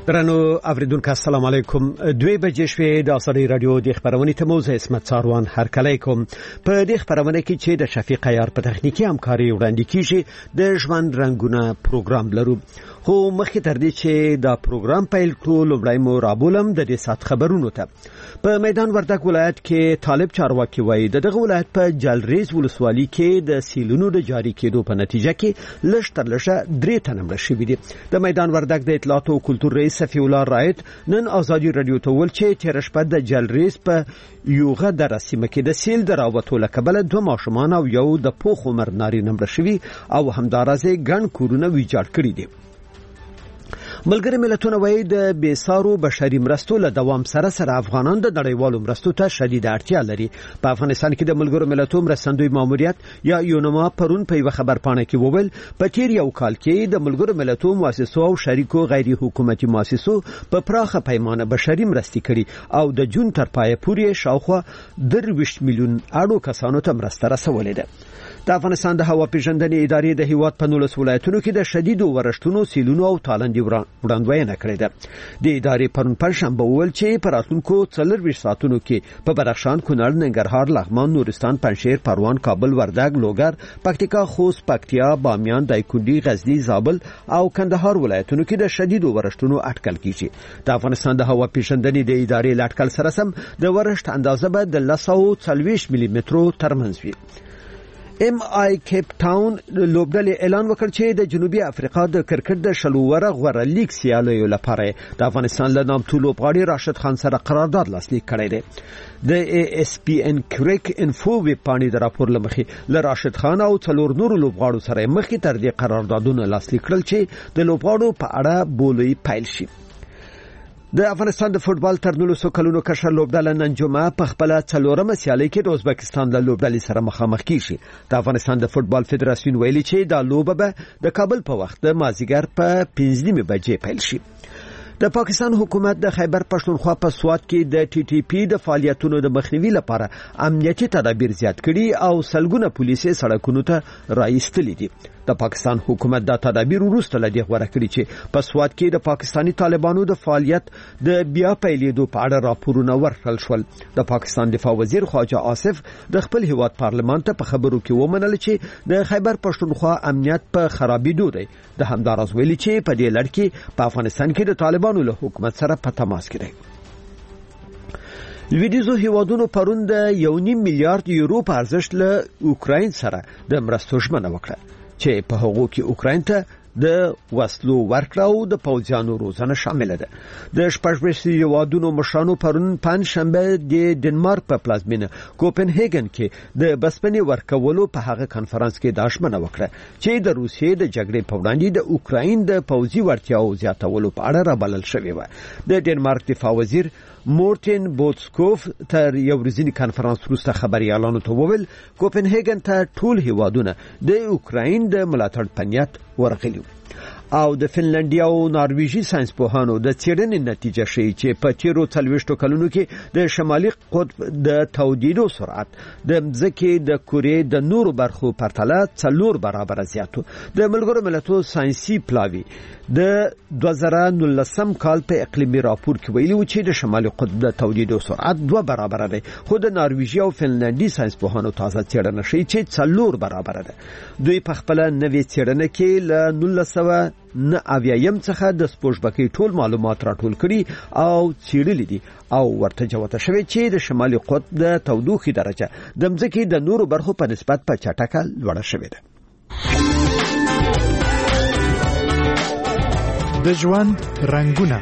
درنو اوریدونکو السلام علیکم. 2 بجې شوې د اسری رادیو د خبرونې ته موزه اسمت څاروان هرکلی کوم. په دې خبرونه کې چې د شفیق عیار په تخنیکی همکاري وړاندې کیږي د ژوند رنگونه پروګرام لرو. خو مخکې تر دې چې دا پروګرام پیل کړو لومړی مو رابولم د دې سات خبرونو ته. په میدان وردګ ولایت کې طالب چارواکي وایي دغه ولایت په جلریز ولسوالۍ کې د سیلونو د جاری کېدو په نتیجه کې لږ تر لږه 3 تنه مړه شوي دي. د میدان وردګ د اطلاعات او کلتور رئیس صفی الله رایت نن آزادی رادیو ته ویل چې تیر شپه د جلریز په یوغه د سیمه کې د سیل دراوتو لکبل 2 ماشومان او یو د پوخ عمر نارینه مړه شوي او همدارازه ګڼ کورونه ویجاړ کړي دي. ملګری ملتونه وایي د بیسارو بشري مرستو له دوام سره افغانان د نړیوالو مرستو ته شدید اړتیا لري. په افغانستان کې د ملګرو ملتونو مرستندوی ماموریت یا یونما پرون په یو خبرپاڼه کې وویل په تیر یو کال کې د ملګرو ملتونو مؤسسو او شریکو غیر حکومتي مؤسسو په پراخه پیمانه بشري مرستې کړي او د جون تر پای پورې شاوخوا 23 میلیون اړو کسانو ته مرسته رسولې ده. د افغانستان د هوا پیژندنې ادارې د هیواد په 19 ولایتونو کې د شدید ورښتونو سیلونو او تالندې وړاندوینه کړې ده. د ادارې پرون پنځشنبه وویل چې په راتلونکو 24 ساعتونو کې په بدخشان، کونړ، ننګرهار، لغمان، نورستان، پنجشیر، پروان، کابل، وردګ، لوګر، پکتیکا، خوست، پکتیا، بامیان، دایکنډي، غزنی، زابل او کندهار ولایتونو کې د شدید ورښتونو اټکل کیږي. د افغانستان د هوا پیژندنې د ادارې لاټکل سره سم د ورښت اندازه به د 240 ملي مترو ترمنځ وي. MI کیپ ټاون لوبډلې اعلان وکړ چې د جنوبي افریقا د کرکټ د شلووره غوړه لیګ سیالیو لپاره د افغانستان له نامتو لوبغاړي راشد خان سره قرارداد لاسلیک کړی دی. د ESPN کریک انفو ویب پاڼې د راپور لمخې له راشد خان او 4 نورو لوبغاړو سره مخکې تر دې قراردادونه لاسلیک کړل چې د لوبغاړو په اړه بولي پیل شي. د افغانستان د فوتبال تر 19 کلونو کشر لوبډله نن جمعه په خپل 4مه سیالي کې د ازبکستان له لوبډلې سره مخامخ کیږي. د افغانستان د فوتبال فدراسیون ویلي چې دا لوبه به د کابل په وخت د مازیګر په 5 بجې پیل شي. د پاکستان حکومت د خیبر پښتونخوا په سوات کې د TTP د فعالیتونو د مخنیوي لپاره امنیتي تدابیر زیات کړي او سلګونه پولیسي سړکونو ته راایستلي دي. د پاکستان حکومت دا تدابیر وروسته لدی غوړه کړی چې په سوات کې د پاکستانی طالبانو د فعالیت د بیا پیلېدو په اړه راپورونه ورکړل شول. د پاکستان دفاع وزیر خواجه آصف د خپل هیواد پارلمان ته په خبرو کې ومنل چې د خیبر پښتونخوا امنیت په خرابېدو دی. د همدارس ویلي چې په دې لړ کې په افغانستان کې د طالبانو له حکومت سره په تماس کې دی. لویدیزو هیوادونو پرون د 1.5 میلیارډ یورو په ارزښت له اوکراین سره د مرستو ژمنه وکړه چې په هغو کې اوکراین ته د وسلو ورکړه او د پوځیانو روزنه شامل ده. د شپږ هیوادونو مشرانو پرون پنځشنبه د ډنمارک په پلازمینه کوپنهاګن کې د بسپنې ورکولو په هغه کانفرنس کې د ژمنه وکړه چې د روسیې د جګړې په وړاندې د اوکراین د پوځي وړتیاو زیاتولو په اړه رابلل شوی و. د ډنمارک دفاع وزیر مورتن بوتسکوف تر یو ورځنی کانفرنس وروسته خبريالانو ته وویل کوپنهاګن ته ټول هیوادونه د اوکراین د ملاتړ په نیت ورغلي او د فنلنډیا او نارویجی ساينس پوهانو د څېړنې نتیجه شي چې په تیرو 40 کلونو کې د شمالي قطب د تودیدو سرعت د ځکه د کورې د نورو برخو پرتله 4 برابر زیاتو. د ملګرو ملتونو ساينسي پلاوی د 2019 کال په اقلیمي راپور کې ویلي و چې د شمالي قطب د تودیدو سرعت 2 برابر دی، خو د نارویجی او فنلنډي ساينس پوهانو تازه څېړنه شي چې 4 برابر ده. دوی په خپل نوې څېړنه کې له 1990 څخه د سپوږمکۍ ټول معلومات راټول کړي او څېړلي دي او ورته جوته شوی چې د شمالي قطب د تودوخې درجه د ځمکې د نورو برخو په نسبت په چټکه لوړه شوې ده. د ژوند رنگونه.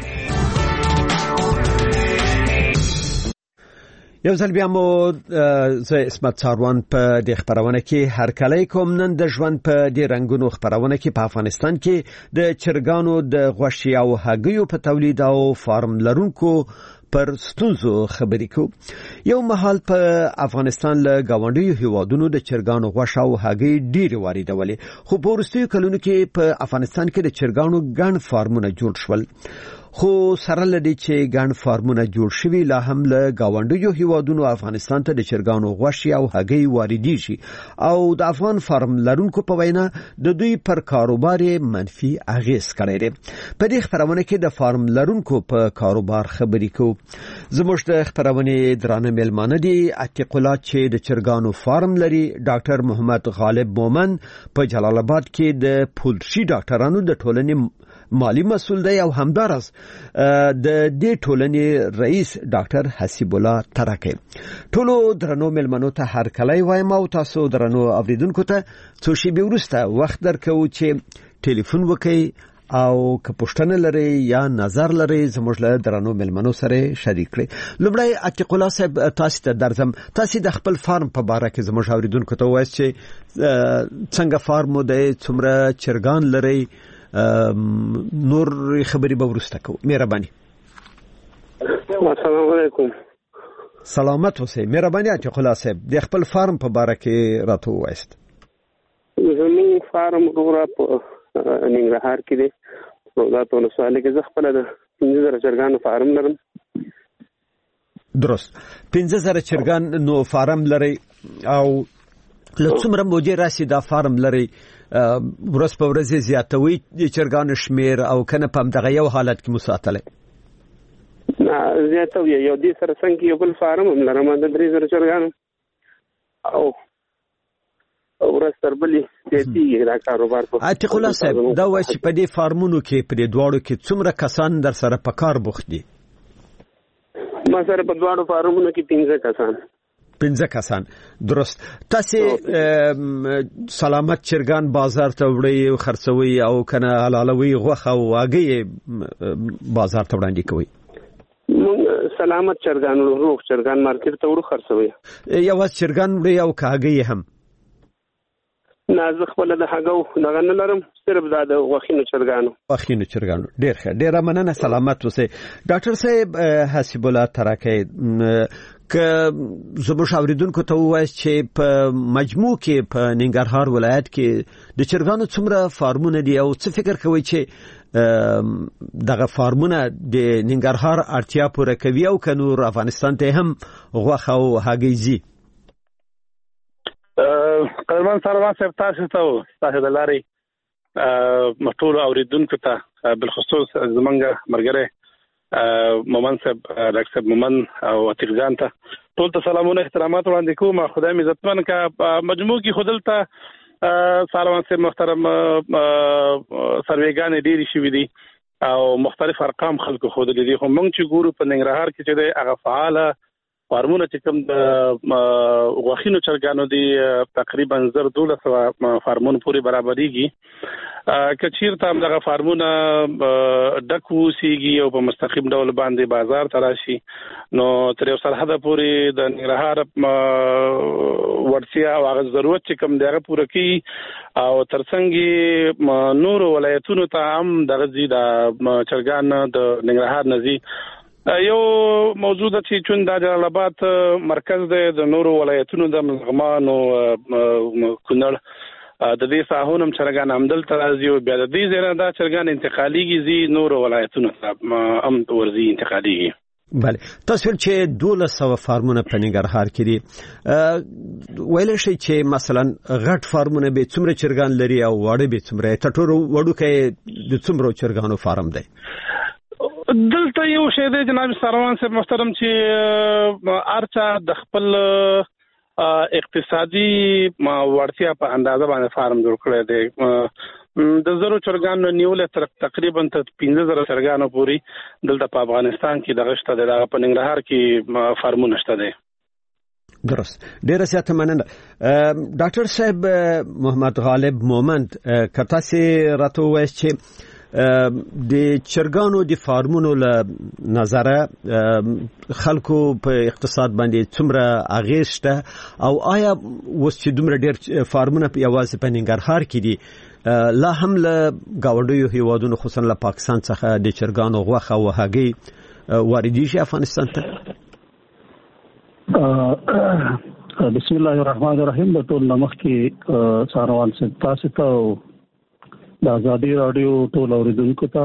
یو ځل بیا مو زه اسمت څاروان په دې خبرونه کې هرکلی کوم. نن د ژوند په دې رنگونو خبرونه کې په افغانستان کې د چرګانو د غوښې او هګیو په تولید او فارم لرونکو پر ستونزو خبرې کو. یو مهال په افغانستان له گاونډیو هیوادونو د چرګانو غوښه او هګۍ ډېرې واردولې، خو په وروستیو کلونو کې په افغانستان کې د چرګانو ګڼ فارمونه جوړ شول. خو سره لدی چې ګڼ فارمونه جوړ شوي لا هم له گاونډیو هیوادونو افغانستان ته د چرګانو غوښې او هګۍ واردېږي او د افغان فارم لرونکو په وینا د دوی پر کاروبار منفي اغیز کړی دی. په دې خبرونه کې د فارم لرونکو په کاروبار خبرې کوو. زموږ د خبرونې درانه مېلمانه دي عتیق الله چې د چرګانو فارم لري، ډاکټر محمد غالب مومن په جلال آباد کې د پولټري ډاکټرانو د ټولنې مالی مسؤل دی او همدارس د دې ټولنې رئیس ډاکټر حسیب الله ترکه. ټولو درنو ملمنو ته هر کله وایم او تاسو درنو اوریدونکو ته څو شی به ورسته وخت درکو چې ټلیفون وکړئ او که پوښتنه لري یا نظر لري زموږ له درنو ملمنو سره شریک کړئ. لومړی عتیق الله صاحب تاسو ته درځم، تاسو د خپل فارم په اړه کې زموږ اوریدونکو ته وایي چې څنګه فارم دی، څومره چرګان لري، نور خبري به ورسته کو. مهرباني. السلام علیکم. سلامت اوسئ. مهرباني عتیق الله صاحب د خپل فارم په اړه کې راته وایست. زموږ فارم ورو په ننګرهار کې دی. دا ټول سوال کې زه خپل د 15000 چرګانو فارم لرم. درست. 15000 چرګان نو فارم لري او لڅومره موجه راسي دا فارم لري ورځ په ورځ زیاتوي د چرګانو شمیر او کنه په دغه یو حالت کې مساتله زیاتوي. یو دې سره څنګه یو بل فارم هم لرم د 3000 چرګانو او ورځ تر بلې زیاتیږي دا کاروبار. په عتیق الله صاحب دا وایي چې په دې فارمونو کې په دې دواړو کې څومره کسان در سره په کار بوخت دي؟ ما سره په دواړو فارمونو کې 15 کسان. 15 کسان. درست. تاسو سلامت چرګان بازار ته وړي او خرڅوي او کنه حلالوي غوخه او واګي بازار ته وړاندې کوي؟ سلامت چرګان روغ چرګان مارکیټ ته وړو خرڅوي. یو چرګان وړي او کاګي هم نازخ خپل د هغو دغه نه لرم، صرف دا د غوښینو چرګانو. ډیر ښه، ډیر مننه. سلامت اوسئ. ډاکټر صاحب حسیب الله ترکه که زموږ اوریدونکو ته وایي چې په مجموع کې په ننګرهار ولایت کې د چرګانو څومره فارمونه دي او څه فکر کوي چې دغه فارمونه د ننګرهار اړتیا پوره کوي او که نور افغانستان ته هم غوښه او هګۍ ځي؟ قدرمن سروان صاحب تاسو ته د لارې ټولو اوریدونکو ته بالخصوص زمونږ مرګره مومن صاحب ډاکټر صاحب مومن او عتیق جان ته ټول ته سلامونه احترامات وړاندې کوم. خدای مې عزتمن کا مجموع کې خودلته سروان صاحب محترم سروېګان ډېری شوي دي او مختلف ارقام خلکو خودلې دي. خو موږ چې ګورو په ننګرهار کې چې د هغه فعاله فارمونه چې کوم د غوښینو چرګانو دي تقریبا 1200 فارمونه پورې برابرېږي. که چیرته هم دغه فارمونه ډک وسیږي او په مستقیم ډول باندې بازار ته راشي نو تر یو سرحده پورې د ننګرهار ورتیا او هغه ضرورت چې کوم دی هغه پوره کوي او ترڅنګ نورو ولایتونو ته هم دغه ځي د چرګان د ننګرهار نه ځي. یو موضوع ده چې چون د جلال آباد مرکز دی د نورو ولایتونو د لغمان او کونړ د دې ساحونم چرګان همدلته راځي او بیا د دې ځای نه دا چرګان انتقالیږي ځي نورو ولایتونو ته هم ورځي انتقالیږي. بله، تاسو چې 1200 فارمونه په ننګرهار کې دي، ویل شي چې مثلا غټ فارمونه به څومره چرګان لري او واړه به څومره؟ تټورو وړوکې د څومره چرګانو فارم دی؟ دلته یو شی دی جناب سروان صاحب محترم چې ارچا د خپل اقتصادي ورتیا په اندازه باندې فارم جوړ کړی دی. د زرو چرګانو نیول تر تقریبا 15000 چرګانو پوری دلته په افغانستان کې دغه شته د په ننګرهار کې فارمونه شته دي. درست. ډیره زیاته مننه. ډاکټر صاحب محمد غالب مومند کته سي راته وایي چې د چرګانو د فارمونو له نظره خلکو په اقتصاد باندې څومره اغیز شته او آیا اوس چې دومره ډیر فارمونه یوازې په ننګرهار کې دي لا هم له گاونډیو هیوادونو خصوصا له پاکستان څخه د چرګانو غوښه او هګۍ واردېږي افغانستان ته؟ بسم الله الرحمن الرحیم. د ټول نمخ کې ساروان صاحب تاسو ته د ازادي رادیو ټول اوریدونکو ته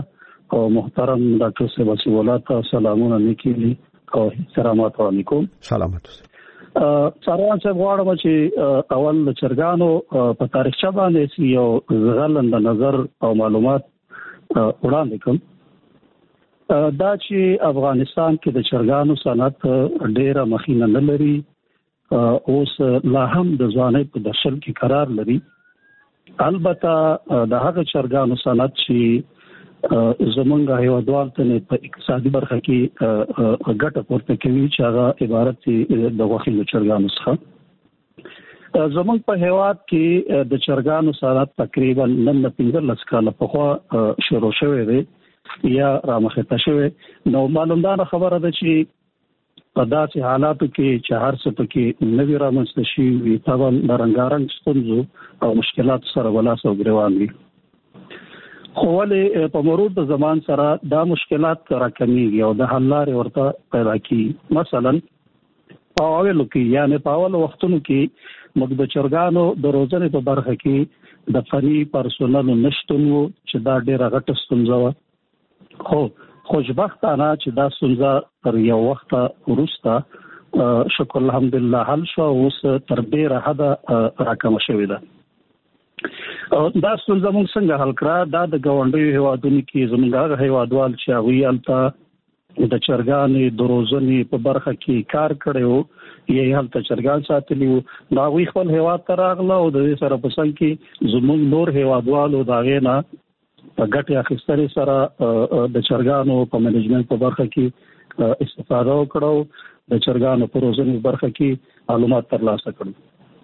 او محترم ډاکټر صاحب وسیولات سلامونه لیکلي او احترامات علیکم. سلامات. څاروان صاحب غواړم چې اول د چرګانو په تاریخچه باندې یو غلند نظر او معلومات وړاندې کوم. دا چې افغانستان کې د چرګانو صنعت ډېره مخینه نه لري، اوس لا هم د ځوانۍ په درشل کې قرار لري. البته د هغه چرګانو صنعت چې زمونږ هیوادوال ته په اقتصادي برخه کې ګټه پورته کوي چې هغه عبارت د غوښې چرګانو څخه. زمونږ په هیواد کې د چرګانو صنعت تقریبا 15 کال پخوا شروع شوی دی یا رامخته شوی. نو معلومدار خبره ده چې په داسې حالاتو کې چې هر څه پکې نوی رامنځته شي وي، طبعا د رنګارنګ ستونزو او مشکلات سره ولاس او ګریوان وي. خو ولې په مرور د زمان سره دا مشکلات راکمیږي او د حل لارې ورته پیدا کیږي. مثلا په اولو کې یعنی په اولو وختونو کې موږ د چرګانو د روزنې په برخه کې د فني پرسونل نشټون وو چې دا ډېره غټه ستونزه وه. خو خوشبختانه چې دا ستونزه تر یو وخت وروسته شکر الحمدلله حل شو، اوس تر ډېره حده راکمه شوې ده. دا ستونزه موږ څنګه حل کړه؟ دا د ګاونډیو هیوادونو کې زموږ هغه هیوادوال چې هغوی هلته د چرګانې د روزنې په برخه کې کار کړی وو یا هلته چرګان ساتلي وو، دا هغوی خپل هیواد ته راغله او د دې سره په څنګ کې زموږ نور هیوادوالو د هغې نه په ګټې اخیستنې سره د چرګانو په منیجمنت په برخه کې استفاده وکړو، د چرګانو په روزنې په برخه کې معلومات ترلاسه کړو.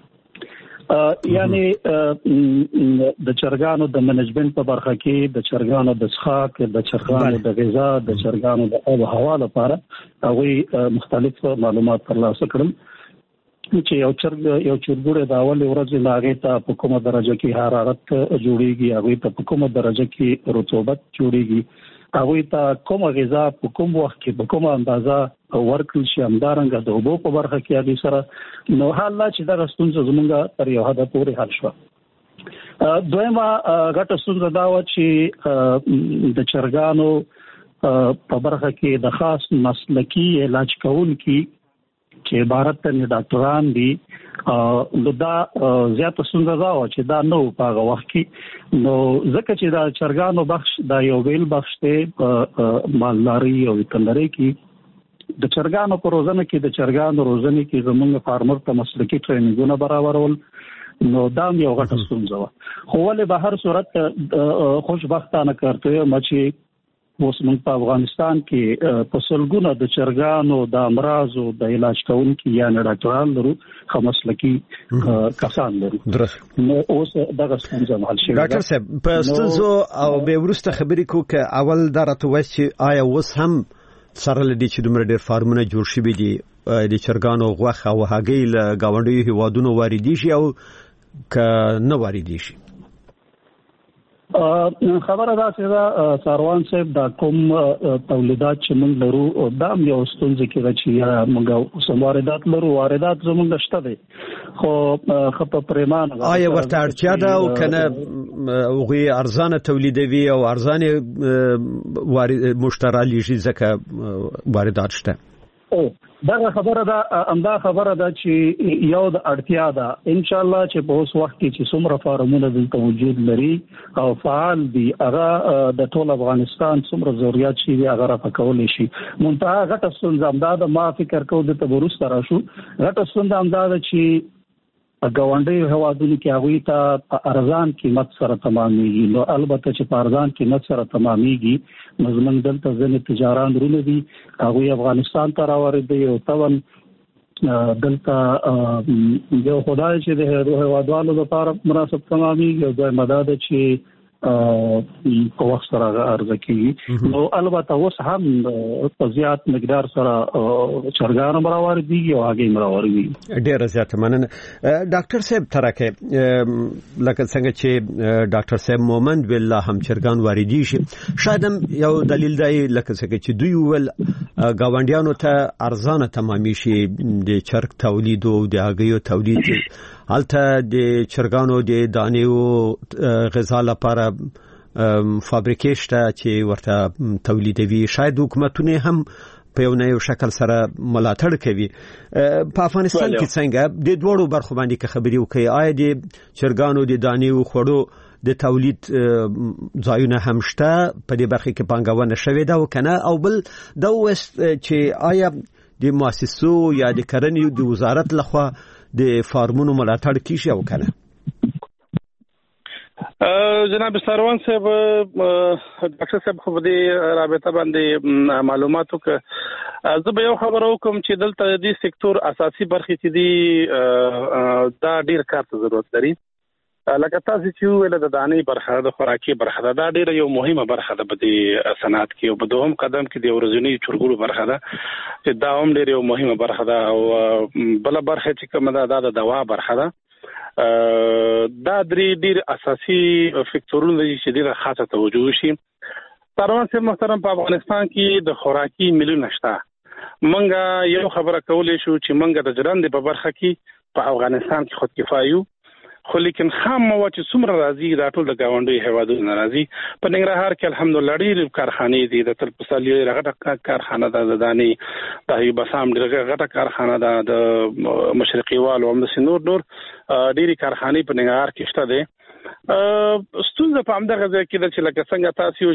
یعنی د چرګانو د منیجمنت په برخه کې د چرګانو د څښاک، د چرګانو د غذا، د چرګانو د آب و هوا لپاره هغوی مختلف معلومات ترلاسه کړل چې یو چرګوړی د اولې ورځې نه هغې ته په کومه درجه کې حرارت جوړېږي، هغوی ته په کومه درجه کې رطوبت جوړېږي، هغوی ته کومه غذا په کوم وخت کې په کومه اندازه ورکړل شي، همدارنګه د اوبو په برخه کې هغې سره. نو حال لا چې دغه ستونزه زموږ تر یو حده پورې حل شوه. دویمه غټه ستونزه دا وه چې د چرګانو په برخه کې د خاص مسلکي علاج کوونکي چې عبارت ته ډاکټران دي، نو دا زیاته ستونزه دا وه چې دا نه و په هغه وخت کې. نو ځکه چې دا چرګانو بخش دا یو بیل بخش دی په مالدارۍ او ویترنرۍ کې، د چرګانو په روزنه کې د چرګانو روزنې کې زموږ فارمر ته مسلکي ټریننګونه برابرول، نو دا یو غټه ستونزه وه. خو ولې به هر صورت خوشبختانه کرته یم چې اوس موږ په افغانستان کې په سلګونه د چرګانو د امراضو د علاج کوونکي یعنې ډاکټران لرو، ښه مسلکي کسان لرو. نو اوس دغه ستونزه حل شوې ده. ډاکټر صاحب په ستونزو او بیا وروسته خبرې کوو که اول دا راته وایي چې آیا اوس هم سره له دې چې دومره ډېر فارمونه جوړ شوي دي د چرګانو غوښه او هګۍ له ګاونډیو هیوادونو واردېږي او که نه واردېږي؟ خبره دا چې دا ساروان صاحب دا کوم تولیدات چې موږ لرو دا یو ستونزه کې ده چې موږ واردات لرو، واردات زموږ شته دي خو په پریمانه آیا ورته اړتیا ده او کنه هغوی ارزانه تولیدوي او ارزانه مشتری لیږي ځکه واردات شته؟ دغه خبره ده، همدا خبره ده چې یو د اړتیا ده. ان شاء الله چې په اوس وخت کې چې څومره فارمونه دلته وجود لري او فعال دي، هغه د ټول افغانستان څومره ضرورت شي هغه راپکولی شي. منتها غټه ستونزه همدا ده، ما فکر کوم دلته وروسته راشو، غټه ستونزه همدا ده چې ګاونډیو هیوادونو کې هغوی ته په ارزان قیمت سره تمامېږي. نو البته چې په ارزان قیمت سره تمامېږي نو زموږ دلته ځینې تجاران درونه دي، هغوی افغانستان ته راوردوي او طبعا دلته یو خدای چې د هیوادوالو لپاره مناسب تمامېږي او دویمه دا ده چې په وخت سره عرضه کیږي. نو البته اوس هم په زیات مقدار سره چرګان راوړي او هغه راوړي. ډیره زیاته مننه ډاکټر صاحب ترکه لکه څنګه چې ډاکټر صاحب مومند بالله هم چرګان واردی شي، شاید یو دلیل دی لکه څنګه چې دوی ول گاونډیانو ته ارزانه تمامي شي د چرګ تولید او د هغې تولید، البته د چرګانو د دانې او غذا لپاره فابریکې شته چې ورته تولیدوي شاید حکومتونه هم په یو شکل سره ملاتړ کوي په افغانستان کې څنګه د دوړو برخو باندې خبري وکي آیا د چرګانو د دانې او خوړو د تولید ځایونه هم شته په دې برخه کې پانګونه شوې ده او کنه او بل دا وست چې آیا د مؤسسو یا د کرنې د وزارت لخوا د فارمونو ملاتړ کیږي او کنه جناب سروان صاحب ډاکټر صاحب خو دې رابطه باندې معلوماتو ک زه به یو خبر وکم چې دلته د سکتور اساسي برخې چې دي دا ډیر کار ته ضرورت لري لکه تاسو چې ویل د دانې برخه د خوراکي برخه دا ډیره یو مهمه برخه ده په دې صنعت کې او په دوهم قدم کې د ورځنی چرګړو برخه ده چې دا هم ډیره یو مهمه برخه ده او بل برخه چې کومه ده د دوا برخه ده دا درې ډیر اساسي فکتورونه دي چې ډیره خاصه توجه شي. سروان صاحب محترم په افغانستان کې د خوراکي میلونه شته. منګه یو خبره کولې شو چې منګه د جرند په برخه کې په افغانستان کې خود کفایو خو لیکن خام مواد چې څومره راځي دا ټول د گاونډي هیوادونو راځي. په ننګرهار کې الحمدلله ډېر کارخانې دي د تلپسالي غټه کارخانه ده د دانې د ایوب اسام ډېر غټه کارخانه ده د مشرقي والو هم د نور ډېری کارخانې په ننګرهار کې شته دي. ستونزه په همدغه ځای کې ده چې لکه څنګه تاسو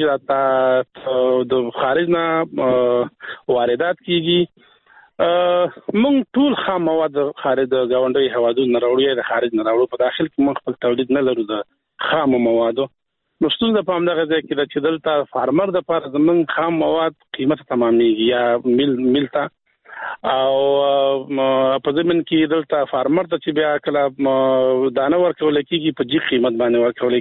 یو د خارج نه واردات کیږي مونږ ټول خام مواد خارج د گاونډي هوادونو راوړي د خارج نه راوړو په داخل کې مونږ خپل تولید نه لرو د خام موادو. نو ستونزه په همدغه ځای کې چې دلته فارمر د پاره زمونږ خام مواد قیمت تمامېږي یا ملتا او په ځمن کې دلته فارمر ته چې بیا کله دانه ورکول کېږي په جې قیمت باندې ورکول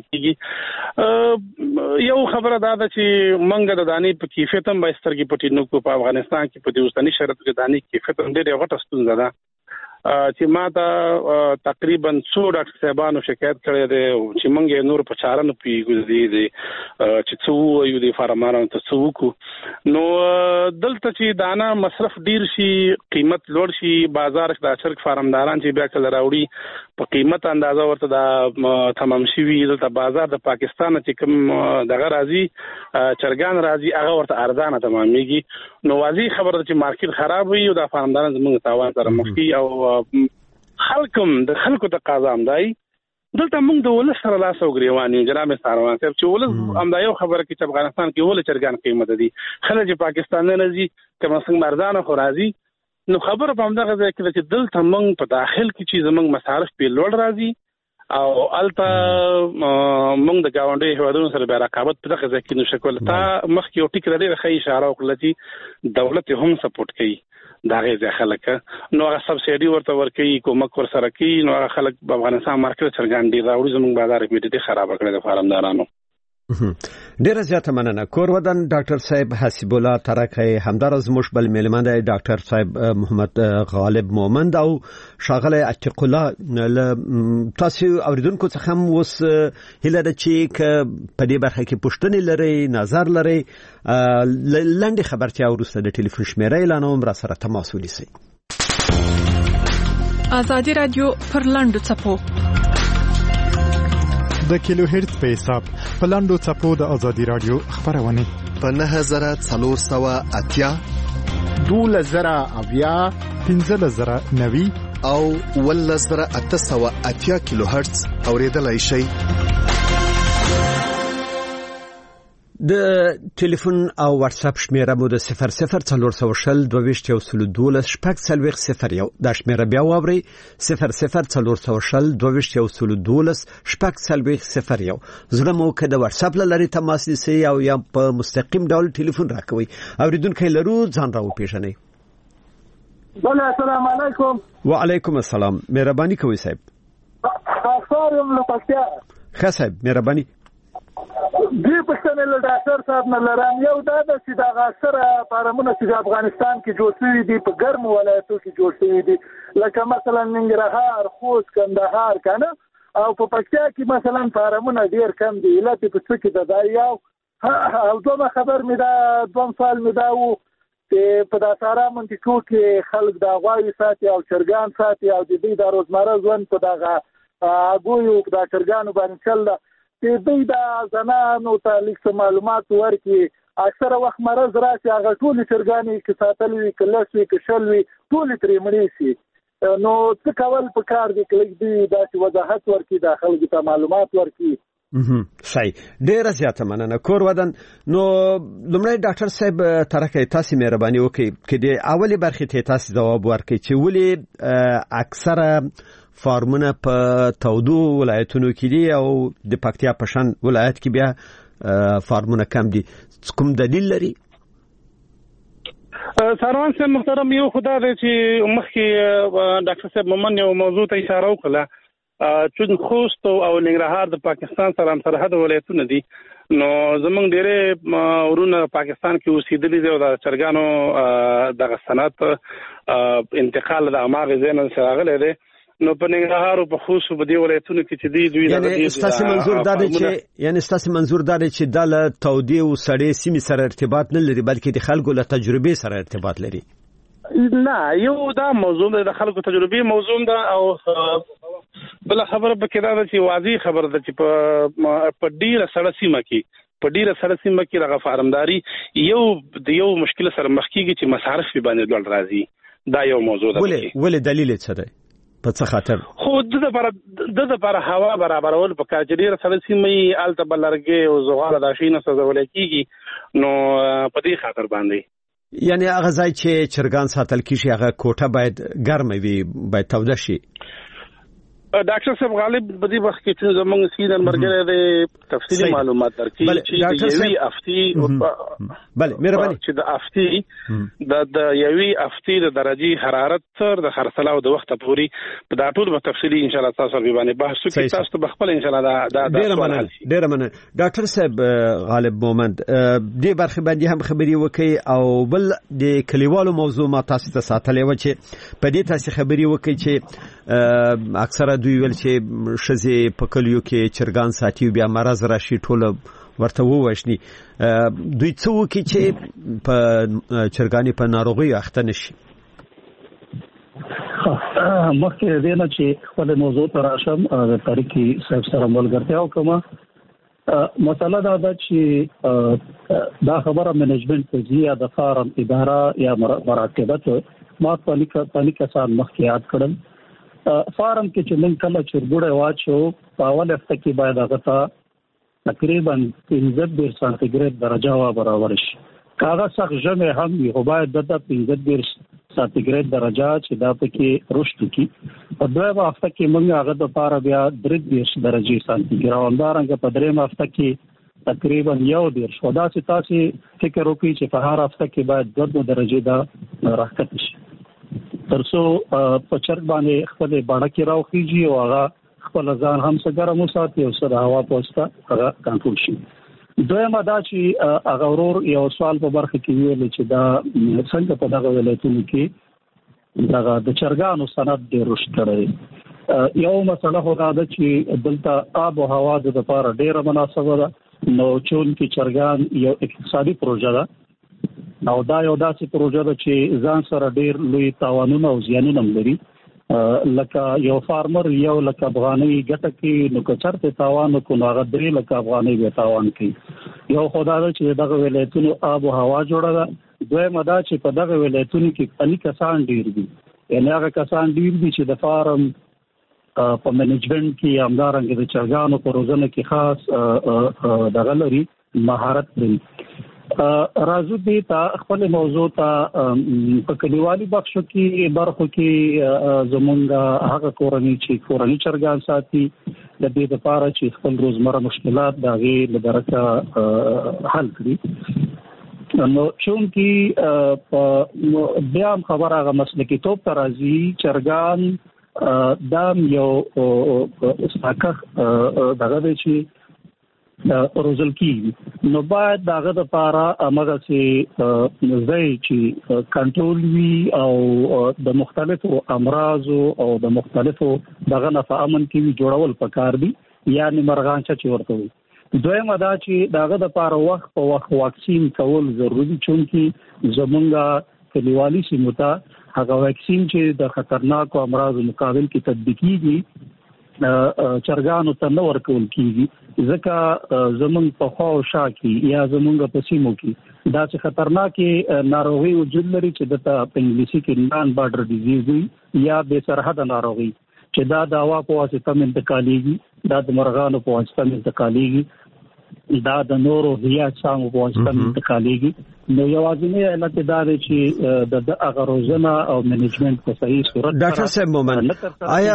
کېږي. یو خبره دا ده چې منګه د دانې په کیفیت هم باسترګي پټې نو کو په افغانستان کې په دې اوسنی شرایطو کې دانې کیفیت هم ډېر غټه ستونزه ده چې ما ته تقریبا 100 ډاکټر صاحبانو شکایت کړی دی چې منګه نور په چارنه پیګو دي چې څو یو دي فارمانو ته څو کو نو دلته چې دانه مصرف ډیر شي قیمت لوړ شي بازار کې د چرګ فارمداران چې بیا کله راوړي په قیمت اندازه ورته دا تمام شي دلته بازار د پاکستان چې کوم دغه راځي چرګان راځي هغه ورته ارزانه تمامېږي. نو واضح خبره چې مارکیټ خراب وي او د فارمداران زموږ تاوان سره مخ کی او خلکو تقاضا هم دی دلته موږ د ولس سره لاس او ګریوان یو جناب سروان صاحب چې ولس هم دا یو خبره کې چې افغانستان کې ول چرګان قیمت دي خلک چې پاکستان نه راځي کوم څنګه مرزانه خو راځي. نو خبره په همدغه ځای کې چې دلته موږ په داخل کې چې زموږ مصارف په لوړ راځي او الته موږ د گاونډي هیوادونو سره به رقابت په دغه ځای کې نشو کولای. تا مخکې یو ټیک لري ښه اشاره وکړه چې دولت هم سپورټ کوي دا غي خلک نو هغه سبسایډي ورته ورکوي کومک ور سره کوي نو هغه خلک په افغانستان مارکیټ چرګان دي راوړي زموږ بازار کې دې خراب کړی د فارمدارانو. ډیره زیاته مننه. کور ودان ډاکټر صاحب حسیب الله ترکه همدارز مشبل میلمند ډاکټر صاحب محمد غالب مومند او شاغله عتیق الله تاسو اوریدونکو څخه هم وس هله د چیک په دې برخه کې پښتنې لري نظر لري لاندې خبرتیا ورسته د ټلیفون شمیره اعلانوم را سره تماس ونیسئ. آزادی رادیو پر لاندو چپو د کیلو هرتز په حساب په لاندو چپو د آزادی رادیو خبرونه په 9480 2000 1590 او 1880 کیلو هرتز اوریدلای شئ. د ټلیفون او واتس اپ شمیره مو د 00402212 شپږ څلوېښت 01 د شمیره بیا واوري 00402212 شپږ څلوېښت 01 زړه مو که د واتس اپ لاري تماس نیسئ او یا په مستقیم ډول ټلیفون راکوي. اوریدونکو لرو ځان راو پیژنئ. السلام علیکم. وعلیکم السلام. مهرباني کوئ صاحب. تاسو له پښتیا ښه صاحب مهرباني. دې پښتنه له ډاکټر صاحب نه لرم یو دا چې دا غاښره فارمونه چې افغانستان کې جوړ شوي دي په ګرم ولایتو کې جوړ شوي دي لکه مثلا ننګرهار خوست کندهار کنه او په پښتیا کې مثلا فارمونه ډیر کم دي لکه په څه کې د یو او دوه خبر مې دا دوه سال مې دا وو چې په داساره منطقو کې خلک دا غواوي ساتي او چرګان ساتي او د دې د روزمره ژوند په دغه اګویو د چرګانو باندې چل چې دوی د زنانو ته لیک معلومات ورکړي. اکثره وخت مرض راشي هغه ټول چرګانې کې ساتل وي کله چې شل وي ټول ترې مړي شي. نو څه کول پکار دي چې دوی دا وضاحت ورکړي د خلکو ته معلومات ورکړي. صحیح ډیره زیاته مننه کور ودان. نو لمړی ډاکټر صاحب ترکه تاسو مهرباني وکړئ چې د اولی برخه ته تاسو جواب ورکړئ چې ولې اکثره فارمونه په تودو ولایتونو کې دي او د پکتیا په شان ولایت کې بیا فارمونه کم دي. کوم دلیل لري؟ ساروان صاحب محترم یو خدا دې چې مخکې ډاکټر صاحب مومن یو موضوع ته اشاره وکړه چې خوست او ننګرهار د پاکستان سره هم سرحد ولایتونه دي. نو زمونږ ډېرې ورونه پاکستان کې اوسېدلي دي او د چرګانو دغه صنعت انتقال د اماغه زین سره راغلی دی. نو په ننګرهار او په خوست په دې ولایتونو کې چې دوی یعنی ستاسو منظور دا دی چې د تودي او سړې سیمې سره ارتباط نه لري بلکې د خلکو له تجربې سره ارتباط لري؟ نه یو دا موضوع د خلکو تجربې موضوع ده او بل خبره پکې دا ده چې واضح خبره ده چې په ډیره سړه سیمه کې دغه فارمداري یو مشکل سره مخ کیږي چې مصارف باندې ډول راځي. دا یو موضوع ده. ولې دلیل څه دی؟ په څه خاطر؟ خو د لپاره هوا برابرول په کار چې ډیره سړه سیمه الته بلرګي او زغال د شینه سزول کیږي. نو په دې خاطر باندې یعنی هغه ځای چې چرګان ساتل کیږي هغه کوټه باید ګرمه وي باید توده شي. ډاکټر صاحب غالب بدی وخت کې چې زموږ سینر مرګره د تفصیلی معلومات درکړي چې یوي افتی بله مهرباني چې د افتی د یوي افتی د درجه حرارت تر د خرڅلاو د وخت پورې په دا ټول په تفصیلی ان شاء الله تاسو به باندې بحث وکړو. تاسو به خپل ان شاء الله دا ډیره مننه ډاکټر صاحب غالب مومند دې برخه باندې هم خبري وکړي او بل د کلیوالو موضوع ما تاسو ته ساتلې و چې په دې تاسو خبري وکړي چې اکثره دوی ویل چې شزه په کلیو کې چرګان ساتي بیا مرز راشي ټول ورته وښني. دوی څه وکړي چې په چرګانی په ناروغي اخته نشي؟ مخکې دې نه چې خپل موضوع ته راشم د تاریخي صاحب سره ملګرتیا وکړم. مسله دا ده چې دا خبره منیجمنت ته د فارم اداره یا مراقبت ما پانی کسان مخکې یاد کړل. فارم کې چې من کله چرګوړې واچو په اول هفته کې باید هغه ته تقریبا 15 سانتیګریډ درجه برابر شي. کاغه سخت ژمه هم وي خو باید د 15 سانتیګریډ درجه چې دا پکې رشد کی. په دوه هفته کې موږ هغه د لپاره بیا 3 درجه سانتیګریډ وندارنګ په درېم هفته کې تقریبا 1 شو. دا چې تاسو فکر وکړئ چې په هر هفته کې باید 2 درجه دا راکټ شي ترڅو په چرګ باندې خپل باندې راوخیږي او هغه خپل ځان هم څنګه وساتي او سره هوا پوسټه هغه کنټرول شي. دویمه دا چې هغه ورور یو سوال په برخه کې ویل چې دا څنګه په دغه ولایتونو کې دغه د چرګانو صنعت ډېر رشد کړی. یو مسله خو دا ده چې دلته آب او هوا د لپاره ډېره مناسبه ده. نو چون کې چرګان یو اقتصادي پروژه ده او دا یو داسې پروژه ده چې ځان سره ډېر لوی تاوانونه او زیانونه لري. لکه یو فارمر یو لکه افغاني ګټه کې نو کچرته تاوان کو نو هغه 3 لکه افغاني به تاوان کوي. یو خدای ده چې دغه ولایتونو آب او هوا جوړه ده. دویمه دا چې په دغه ولایتونو کې پني کسان ډېر دي. یعنی هغه کسان ډېر دي چې د فارم په منیجمنت کې همدارنګه د چرګانو په روزنه کې خاص دغه لري مهارت لري. راځو دې ته خپل موضوع ته په کلیوالي بخشو کې برخو کې زمونږ هغه کورنۍ چرګان ساتي د دې لپاره چې خپل روزمره مشکلات د هغې له درکه حل کړي. نو چون کې بیا هم خبره هغه مسلکي توب ته راځي چرګان دا یو ساکه دغه دی چې روزل کیږي نو باید داغه د پاره امغه چې زای چې کنټرول وی او د مختلفو امراض او د مختلفو دغه نه امن کې جوړول پکار دي یعنی مرغان چې ورته وي. دویمه دا چې داغه د پاره وخت په وخت واکسین کول ضروری چونکی زمونږه کلیوالي سیمه ته هغه واکسین چې د خطرناکو امراض مقابل کې تطبیقيږي چرګانو ته نه ورکول کیږي ځکه زمونږ په خوا او شا کې یا زمونږ په سیمو کې دا چې خطرناکې ناروغي وجود لري چې د په انګلیسي کې نان بارډر ډیزیز یا بې سرحد ناروغي چې دا د هوا په واسطه منتقالېږي دا د مرغانو په واسطه منتقالېږي دا د نورو هيئات سامو په واسطه منتقالېږي نو یوازینی علت دا دی چې د هغه روزنه او منیجمنت په صحیح صورت ډاکټر صاحب مومن آیا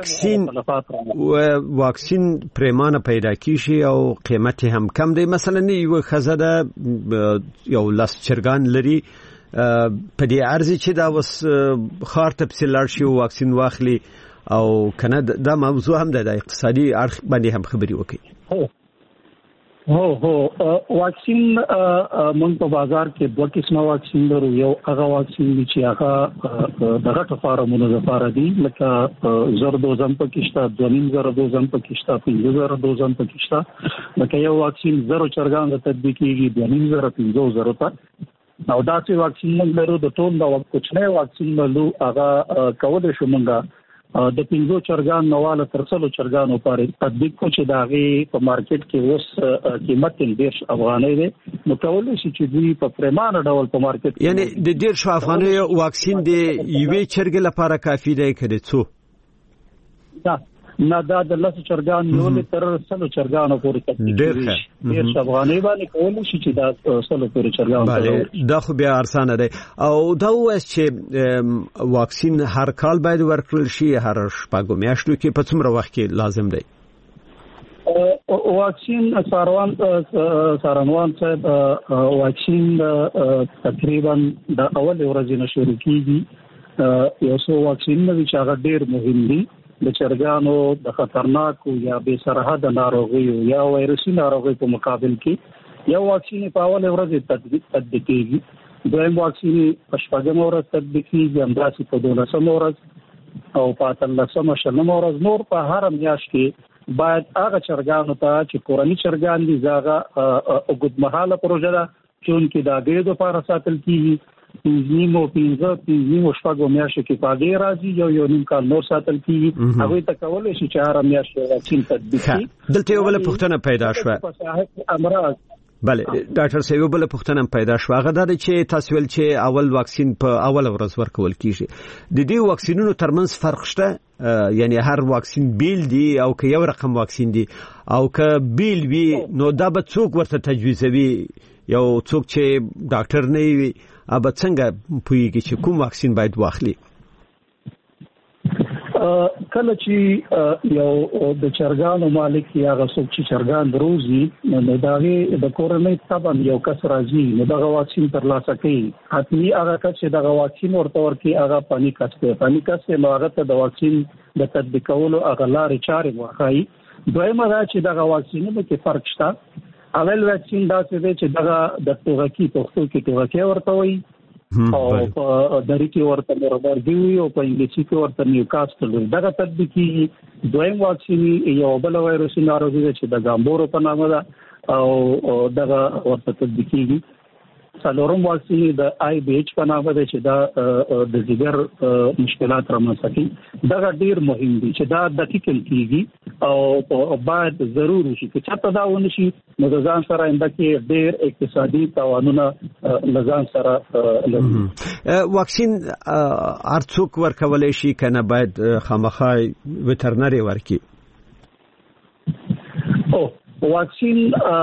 واکسین پریمانه پیدا کیږي او قیمت هم کم دی مثلا یو خزاده یو لاس چرګان لري په دې ارزي چې دا وس خار تفصیل لرشي واکسین واخلي او کنه دا موضوع هم د اقتصادي اړخ باندې هم خبري وکړي هو واکسین مونږ په بازار کې دوه قسمه واکسین لرو یو هغه واکسین چې هغه د غټو فارمونو لپاره دی لکه زر دوزم پکښتا 2.5 دوزم پکښتا 5,000 دوزم پکښتا لکه یو واکسین زرو چرګان د تطبیق کیږي 2.5 ته او دا چې واکسین موږ لرو د ټول د کوچنی واکسین لرو هغه کول شو موږ د 5 چرګان نواله تر 100 چرګانو پورې تطبیق کو چې داغه په مارکیټ کې اوس قیمت ډیر افغانۍ ده نو کولای شي چې دوی په پرمانه ډول په مارکیټ یعنی د ډیر شو افغانۍ واکسین دی یوې چرګ لپاره کافي دی کړي څو نه دا د لاسو چرګان یو تر 100 چرګانو پورې تطبیق ډیر افغانۍ باندې کولای شي چې دا 100 پورې چرګان دا خو بیا ارزانه دی او دا وایي چې واکسین هر کال باید ورکړل شي هر شپږ میاشتو کې په څومره وخت کې لازم دی واکسین سارنوان صاحب واکسین تقریبا د اول ورځې نه شروع کیږي یو څو واکسین چې هغه ډیر مهم دي د چرګانو د خطرناکو یا بې سرحد ناروغیو یا وایرسي ناروغیو په مقابل کې یو واکسین په اول ورځ تطبیق کیږي دویم واکسین په شپږم ورځ تطبیق کیږي همداسې په 12 ورځ او په 13 شلم ورځ نور په هر میاشت کې باید هغه چرګانو ته چې کورني چرګان دي زاغه اوږدمهاله پروژه ده چې د هغې لپاره ساتل کیږي نیمو شپږو میاشتو کې پاګې راځي یو نیم کال نور ساتل کیږي هغه ته کولای شي چې هر میاشت واکسین تطبیق کړي دلته یو بل پوښتنه پیدا شوه امراض بله ډاکټر صاحب بل پوښتنه پیدا شوه هغه دا چې تاسو ول چې اول واکسین په اول ورځ ورکول کیږي د دې واکسینونو ترمنځ فرق شته یعنی هر واکسین بیل دی او که یو رقم واکسین دی او که بیل وی نو دا به څوک ورته تجویزوي یو څوک چې ډاکټر نه وي ابا څنګه پوهیږي چې کوم واکسین باید واخلي کله چې یو د چرګانو مالک یا څوک چې چرګان دروزي نو داغه د کورنۍ تبن یو کس راځي نو دغه واکسین ترلاسه کوي حتمی هغه کس چې دغه واکسین ورته ورکي هغه پانی کاسته نو هغه ته د واکسین د تطبیقولو هغه لارې چارې واخی دویمه دا چې دغه واکسینونو کې فرق شته اول واکسین دا څه چې دغه د توغکی پښتو کې توغکی ورته وي او په دری کې ورته مربرګي او په انګلیسي کې ورته نیوکاسټل دغه تطبیقي دویم واکسین یو بل وایرسي ناروغي چې د ګامبورو په نامه ده او دغه ورته تطبیقي څلورم واکسین د آی بی ایچ په نامه ده چې دا د ځګر مشکلات رامنځته کوي دا ډیر مهم دي چې دا دقیق کیږي او باید ضروري شي چې چاته دا ونشي نو د ځان سره انده کې ډیر اقتصادي تاوانونه لزان سره لري واکسین ارڅوک ورکولای شي کنه باید خامخا وټرنری ورکي واکسین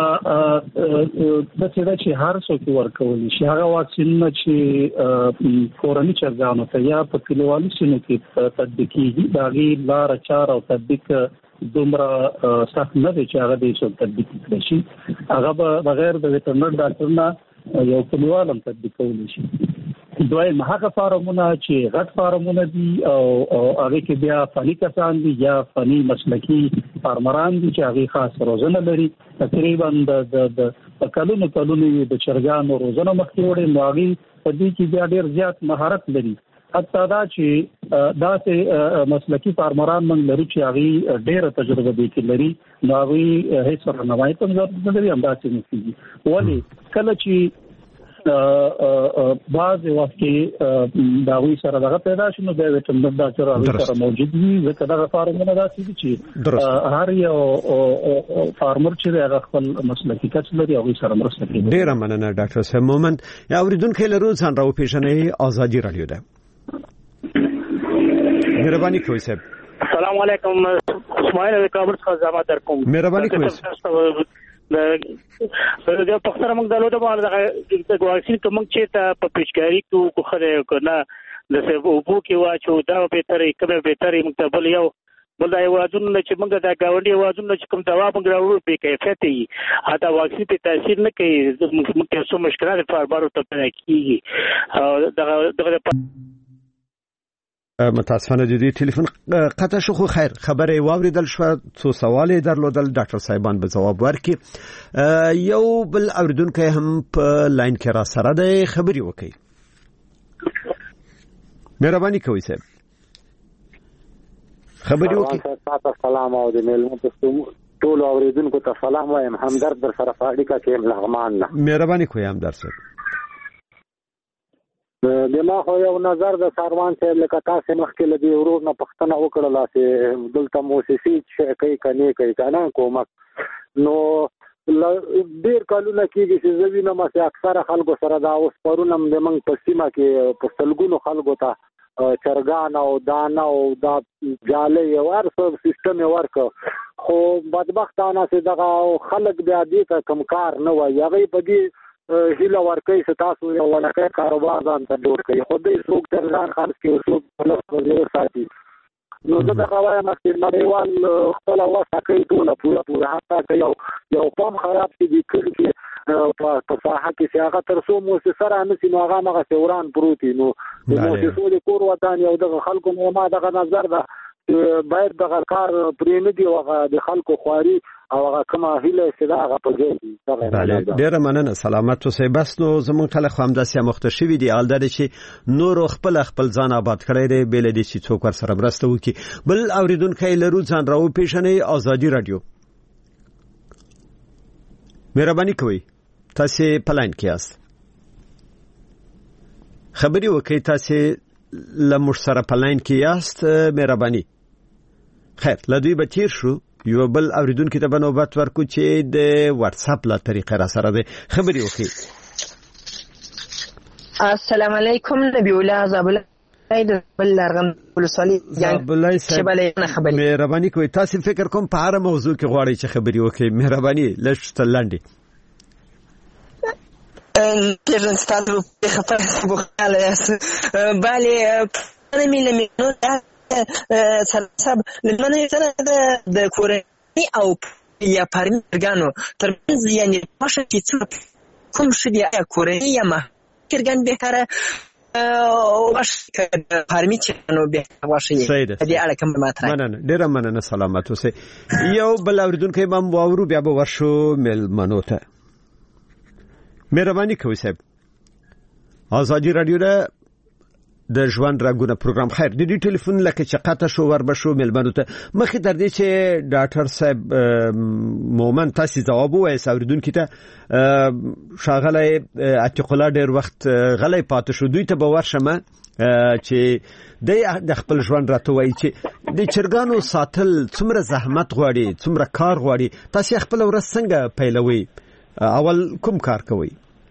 د څه چې هر څوک ورکول شي هغه واکسین چې کورني چرګانو ته یا په کلیوالي سیمو کې تطبیق کیږي دا غي لار چار او تطبیق دومره سخت نه دی چې هغه د څو تطبیق کړي شي هغه بغیر د وټرنر ډاکټر نه یو کلیوالم تطبیق کولی شي دویم هغه فارمونه چې غټ فارمونه دي او هغه کې بیا فني کسان دي یا فني مسلکي فارمران دي چې هغه خاص روزنه لري تقریبا د کلونو د چرګانو روزنه مخکې وړي نو هغه په دې کې بیا ډیر زیات مهارت لري حتی دا چې داسې مسلکي فارمران من لري چې هغه ډیره تجربه دي کې لري نو هغه هیڅ رنوایت هم نه لري هم داسې نه کیږي ولی کله چې بعض وخت کې دا وی سره دغه پیدا شنو د وټندر ډاکټر هغه سره موجود وي ځکه دغه فارمونه داسې دي چې هر یو فارمر چې هغه خپل مسلکي کس لري هغه سره مرسته کوي. ډیر مننه ډاکټر صاحب. مومن یا اوریدونکو له روز ځان راو پیژنې آزادي رادیو ده. مهرباني کوئ صاحب. السلام علیکم. اسماعیل کابل څخه زما در کوم. مهرباني کوئ. د پختره موږ د لوټه باندې د واکسین کوم چې ته په پیشګاری کو خره کنه د سبو بو کې واچو دا به ترې کومه به ترې موږ بل یو بل دا وازونه چې موږ د گاونډي وازونه چې کوم دوا موږ راوړو به کیفیت یې دا واکسین په تاثیر نه کوي. موږ ته څو مشکلات فاربارو ته پیدا کیږي. دغه متاسفانه د دې ټلیفون قطع شو. خو خیر خبره واوریدل شو. څو سوال درلودل ډاکټر صاحبان به جواب ورکړي. یو بل اوریدونکو هم په لاین کې را سره ده. خبري وکړي. مهرباني کوئ صاحب. خبري وکړي. تاسو سلام او د میلمه ټول اوریدونکو ته سلام وایم. همدرد در سره فاړیکا کې لغمان نه. مهرباني کوئ همدرد صاحب. دما خو یو نظر د ساروان صاحب لکه تاسو مخکې لدی ورور نه پښتنه وکړه چې دلته موسسي چې کوي کني کوي کنه کومک نو ډیر کلونه کېږي چې زوینه مې اکثره خلکو سره دا اوس پرونم د منګ په سیمه کې په سلګونو خلکو ته چرګان او دانه او دا جاله یو ارسو سیستم ورک خو بدبختانه چې دغه خلک بیا دې ته کم کار نه وایي. هغه په دې هیله ورکوي چې تاسو یو ولکه کاروبار ځان ته جوړ کړئ. خو دې څوک تر ځان خرڅ کوي څوک په لور ساتي. نو زه دا وایم چې نړیوال خپل واسطه کوي ټول پوره حتی یو قوم خراب شي دي کړي په ساحه کې چې هغه تر څو موسسه را نسی نو هغه مغه سوران پروتي. نو د موسسو د کور وطن یو دغه خلکو نو ما دغه نظر ده باید دغه کار پرې نه دی او د خلکو خواري او هغه کومه هیله چې دا هغه په ځای. ډیره مننه. سلامت اوسئ. بس نو زمون خلک خو همداسې مختشوي دي حال درې چې نور خپل ځان آباد کړی دی بل دي چې څوک ور سره مرسته وکړي. بل اوریدونکو لرو ځان راو پیژنې آزادي رادیو. مهرباني کوئ. تاسو پلان کې یاست. خبري وکړئ. تاسو لمر سره پلان کې یاست. مهرباني. خیر لدوی به تیر شو. یو بل اوریدونکو ته بنوبت ورکو چې د واتس اپ لا طریقه را سره ده. خبري وکړي. السلام علیکم. نبی الله زابل د بل لارغم ولسالي زابلای صاحب مهرباني کوئ. تاسو فکر کوم په هر موضوع کې غواړئ چې خبري وکړئ. مهرباني لږ تلندي. ترن ستاسو په خبره وکړه یاس bale انا ملي سلسب لمنه سره د کورنۍ او یا پرمګانو ترمنځ یعنی پاشه چې کوم شي یا کورنۍ یا ما کېرګان به کار واش پرمی چې نو به واشه دې اړه کوم ماته مننه. ډیره مننه. سلامت اوسئ. یو بل اوریدونکو امام واورو بیا به ورشو مل منوته. مهرباني کوئ صاحب. آزادي رادیو ده د ژوند راګونه پروګرام. خیر د دې ټلیفون لکه چې قطع شو ور بشو ملمنو ته مخې تر دې چې ډاکټر صاحب مومن تاسو جواب وایي اوریدونکو ته شاغله عتیق الله ډیر وخت غلې پاتې شو. دوی ته به ورشمه چې د خپل ژوند راته وایي چې د چرګانو ساتل څومره زحمت غواړي څومره کار غواړي. تاسو خپل ورځ څنګه پیلوي؟ اول کوم کار کوي؟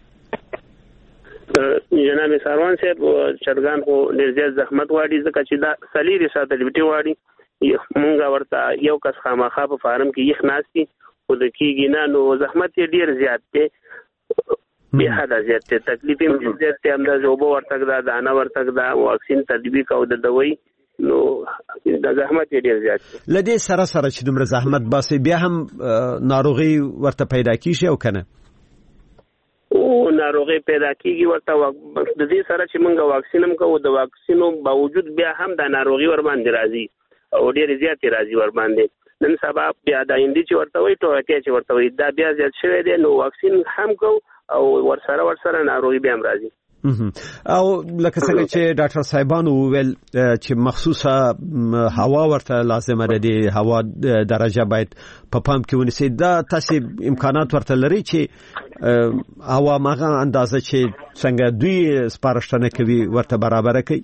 جناب ساروان صاحب چرګان خو ډېر زیات زحمت غواړي ځکه چې دا سلیری ساتلبټي غواړي. مونږ ورته یو کس خامخا په فارم کې یخ ناشتي خو د کېږي نه نو زحمت یې ډېر زیات دی. به حدا زیات دی. تکلیف یې زیات دی. همدا جوبو ورتګ دا دانه ورتګ دا واکسین تطبیق او د دوی نو د زحمت یې ډېر زیات دی. لدې سره چې دومره زحمت باسي بیا هم ناروغي ورته پیدا کیږي او کنه او ناروغي پیدا کیږي ورته. د دې سره چې موږ واکسین هم کوو د واکسینو باوجود بیا هم د ناروغي ور باندې راځي او ډېر زیات راځي ور باندې. نن سبا بیا د اندی چې ورته وي ټوکې چې ورته وي دا بیا زیات شوی دی نو واکسین هم کوو او ور سره ناروغي بیا هم راځي. او لکه څنګه چې ډاکټر صاحبانو ویل چې مخصوصه هوا ورته لازمه ده، د هوا درجه باید په پام کې ونیسي. دا تاسو امکانات ورته لري چې هوا ماغه اندازه چې څنګه دوی سپارښتنه کوي ورته برابر کوي؟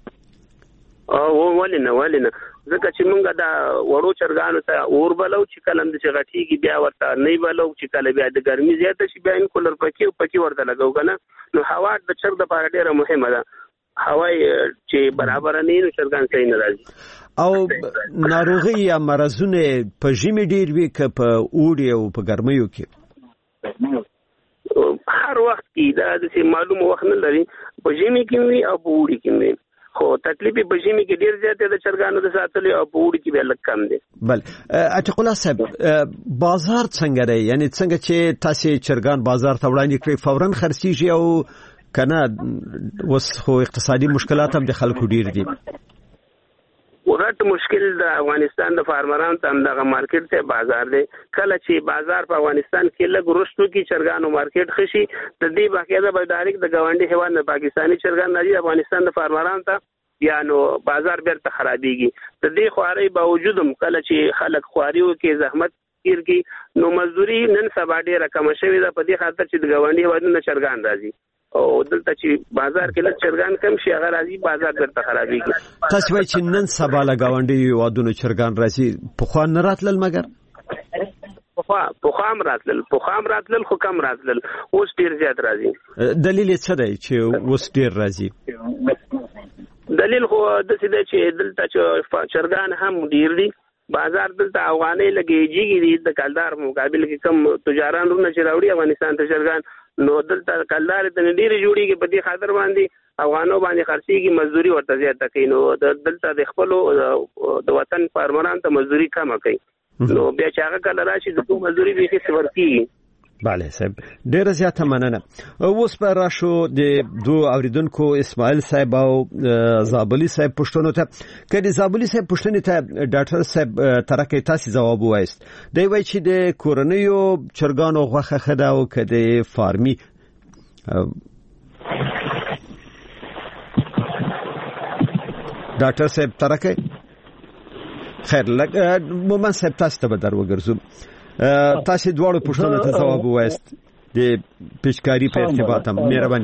ولنه ځکه چې مونږ دا وړو چرګانو ته اور بلو چې کلم د چغټیږي بیا ورته نه بلو چې کله بیا د ګرمي زیاته شي بیا ان کولر پکې ورته لګاو کنه. نو هوا د چرګ د لپاره ډیره مهمه ده. هوا چې برابر نه وي چرګان صحیح نه راځي. او ناروغي یا مرزونه په ژمي ډیر وي که په اوړي او په ګرمیو کې؟ هر وخت کې دا د معلومه وخت نه لري، په ژمي کې وي او په اوړي کې وي. خو تکلیف په ژمي کې ډیر زیات د چرګانو د ساتلو او په اوړي کې به لږ کم دي. بل عتیق الله صاحب، بازار څنګه دی؟ یعنی څنګه چې تاسو چرګان بازار ته وړاندې کړئ فوراً خرڅیږي او کنه وس خو اقتصادي مشکلات هم د خلکو ډیر دي؟ ورته مشکل د افغانستان د فارمرانو ته دغه مارکیټ ته بازار دی. کله چې بازار په افغانستان کې لږ ورشتو کې چرګانو مارکیټ خشي د دې باقاعده به ډایرکټ د ګاونډي هیواد نه پاکستاني چرګان راځي افغانستان د فارمرانو ته، یا نو بازار بیرته خرابېږي. د دې خواري باوجود هم کله چې خلک خواري وکي زحمت کیږي نو مزدوري نن سبا ډیره کم شوې ده په دې خاطر چې د ګاونډي هیوادونو چرګان راځي او دلته چې بازار کې لږ چرګان کم شي هغه راځي بازار بیرته خرابېږي. تاسو وایئ چې نن سبا له ګاونډي هیوادونو چرګان راځي، پخوا نه راتلل؟ مګر پخوام راتلل خو کم راتلل، اوس ډیر زیات راځي. دلیل څه دی چې اوس ډیر راځي؟ دلیل خو د څه دی چې دلته چې چرګان هم ډیر دي، بازار دلته افغاني لګیږي دي د کلدار مقابل کې کم تجاران رونه چې راوړي افغانستان ته چرګان، نو دلته کلدار ته ډیر جوړیږي په دې خاطر باندې افغانو باندې خرڅيږي، مزدوري ورته زیاته کوي. نو دلته د خپل د وطن فارمران ته مزدوري کم کوي، نو بیا چې هغه کله راشي د کوم مزدوري به څه ورکیږي. بله صاحب، ډیره زیاته مننه. اوس به راشو د دو اوریدونکو اسماعیل صاحب او زابلی صاحب پښتنو ته. کله زابلی صاحب پښتنې ته ډاکټر صاحب ترکه تاسو جواب وایست. دی وایي چې د کورنیو چرګانو غوښه خدا او کده فارمي ډاکټر صاحب ترکه خیر لګ مومن صاحب تاسو ته بدر وګرځم. تاسو دواړو پښتنو ته جواب وایست د پیشکاری په ارتباط هم مهرباني.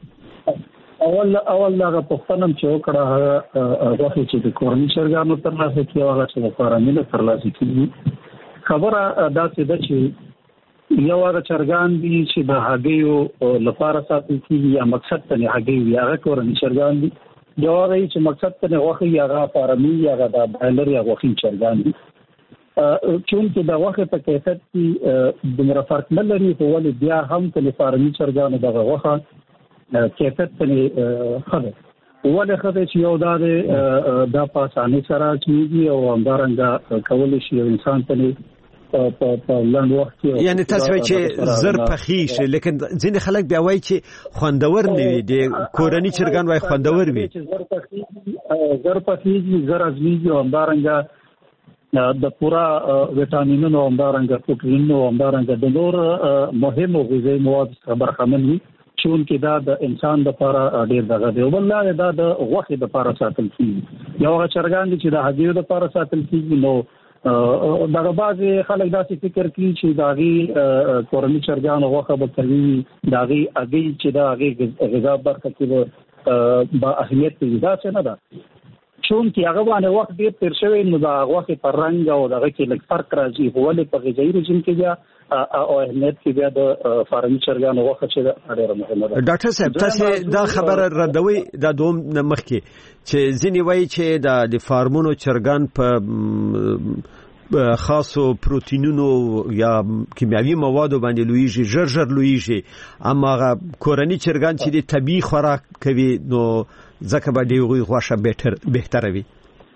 اول هغه پښتنم چې وکړه هغه چې د کورني چرګانو ترلاسه کیږي هغه چې د فارمي له ترلاسه کیږي. خبره دا چې د چې یو هغه چرګان دي چې د هګیو لپاره ساتل کیږي یا مقصد ته هګي هغه کورني چرګان دي. یو هغه چې مقصد ته غوښه یا فارمي یا د بایلر یا غوښین چرګان دي. چونکه د وخت په کیفیت کې د فرق نه لري، خو ولې بیا هم کله فارمي چرګانو دغه وخت کیفیت په خبره ولې خبره چې یو دا په اسانۍ سره کیږي او همدارنګه کولای شي انسان په لاندې وخت کې، یعنی تاسو چې زر پخې شي، لیکن ځینې خلک بیا وایي چې خوندور نه وي، د کورني چرګان وایي خوندور وي. زر پخې زر ازمیږي او همدارنګه د پورا وټامینونو او همدارنګه پروټینونو او همدارنګه د نور مهمو غذایي مواد څخه برخمن وي، چې دا د انسان لپاره ډیر دغه دی. ولله دا د غوښې لپاره ساتل کیږي. یو چرګان چې د هګیو لپاره ساتل کیږي، نو دغه بعضی خلک داسې فکر کوي چې داغي کورني چرګان غوښه به کوي داغي هګي چې داغي غذا برخه کې با اهمیت دی. دا څه نه ده، چون کې هغه باندې وخت ډیر تیر شوی، نو دا غوښه پر رنگ او دغه کې لږ فرق راځي. ولې په غذایي رژیم کې بیا او اهمیت کې بیا د فارمي چرګانو غوښه چې ډیره مهمه ده. ډاکټر صاحب تاسو دا خبره ردوي د دوم مخ کې چې ځینې وایي چې د فارمونو چرګان په خاصو پروتینونو یا کیمیاوي موادو باندې لویږي، ژر لویږي، اما کورني چرګان چې د طبيعي خوراک کوي نو ځکه به ډېر غوښه بهتره وي.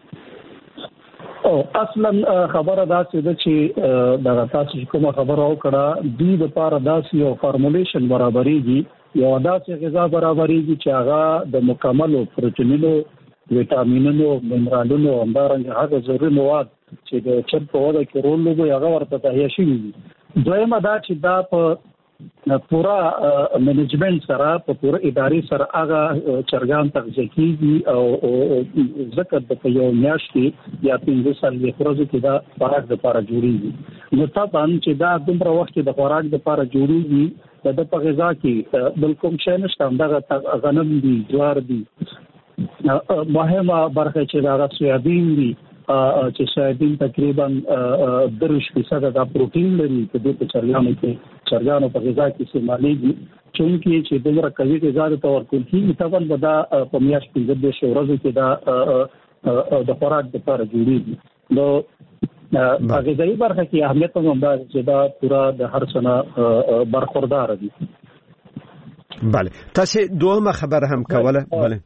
او اصلا خبره دا چې دا تاسو کومه خبره وکړه دوی لپاره داسې یو فارمولیشن برابرېږي، یو داسې غذا برابرېږي چې هغه د مکمل پروتینونو، وټامینونو، منرالونو او همدارنګه هغه ضروري مواد چې د چرګ په وده کې رول لوبوي هغه ورته تهیه شوي دي. دویمه دا چې دا په پورا منیجمنت سره په پورا اداري سره هغه چرګان تغذیه کیږي او ذکر د یو میاشت یا 15 سال د ورځې کې دا خوراک لپاره جوړیږي نو طبعا چې دا دومره وخت د خوراک لپاره جوړیږي د په غذا کې بالکل شي نشته دا غنم دي جوار دي مهمه برخه چې دا سویابین دي چې سویابین تقریبا 30% د پروتین لري چې د چرګانو په غذا کې استعمالېږي چې دغه قوي غذا ته ورکول کیږي طبعا دا په میاشت 15 ورځې کې دا د خوراک لپاره جوړیږي نو غذایی برخه کې اهمیت هم دا چې دا پورا د هر څه برخوردار دي. بله تاسو دومره خبره هم کوله بله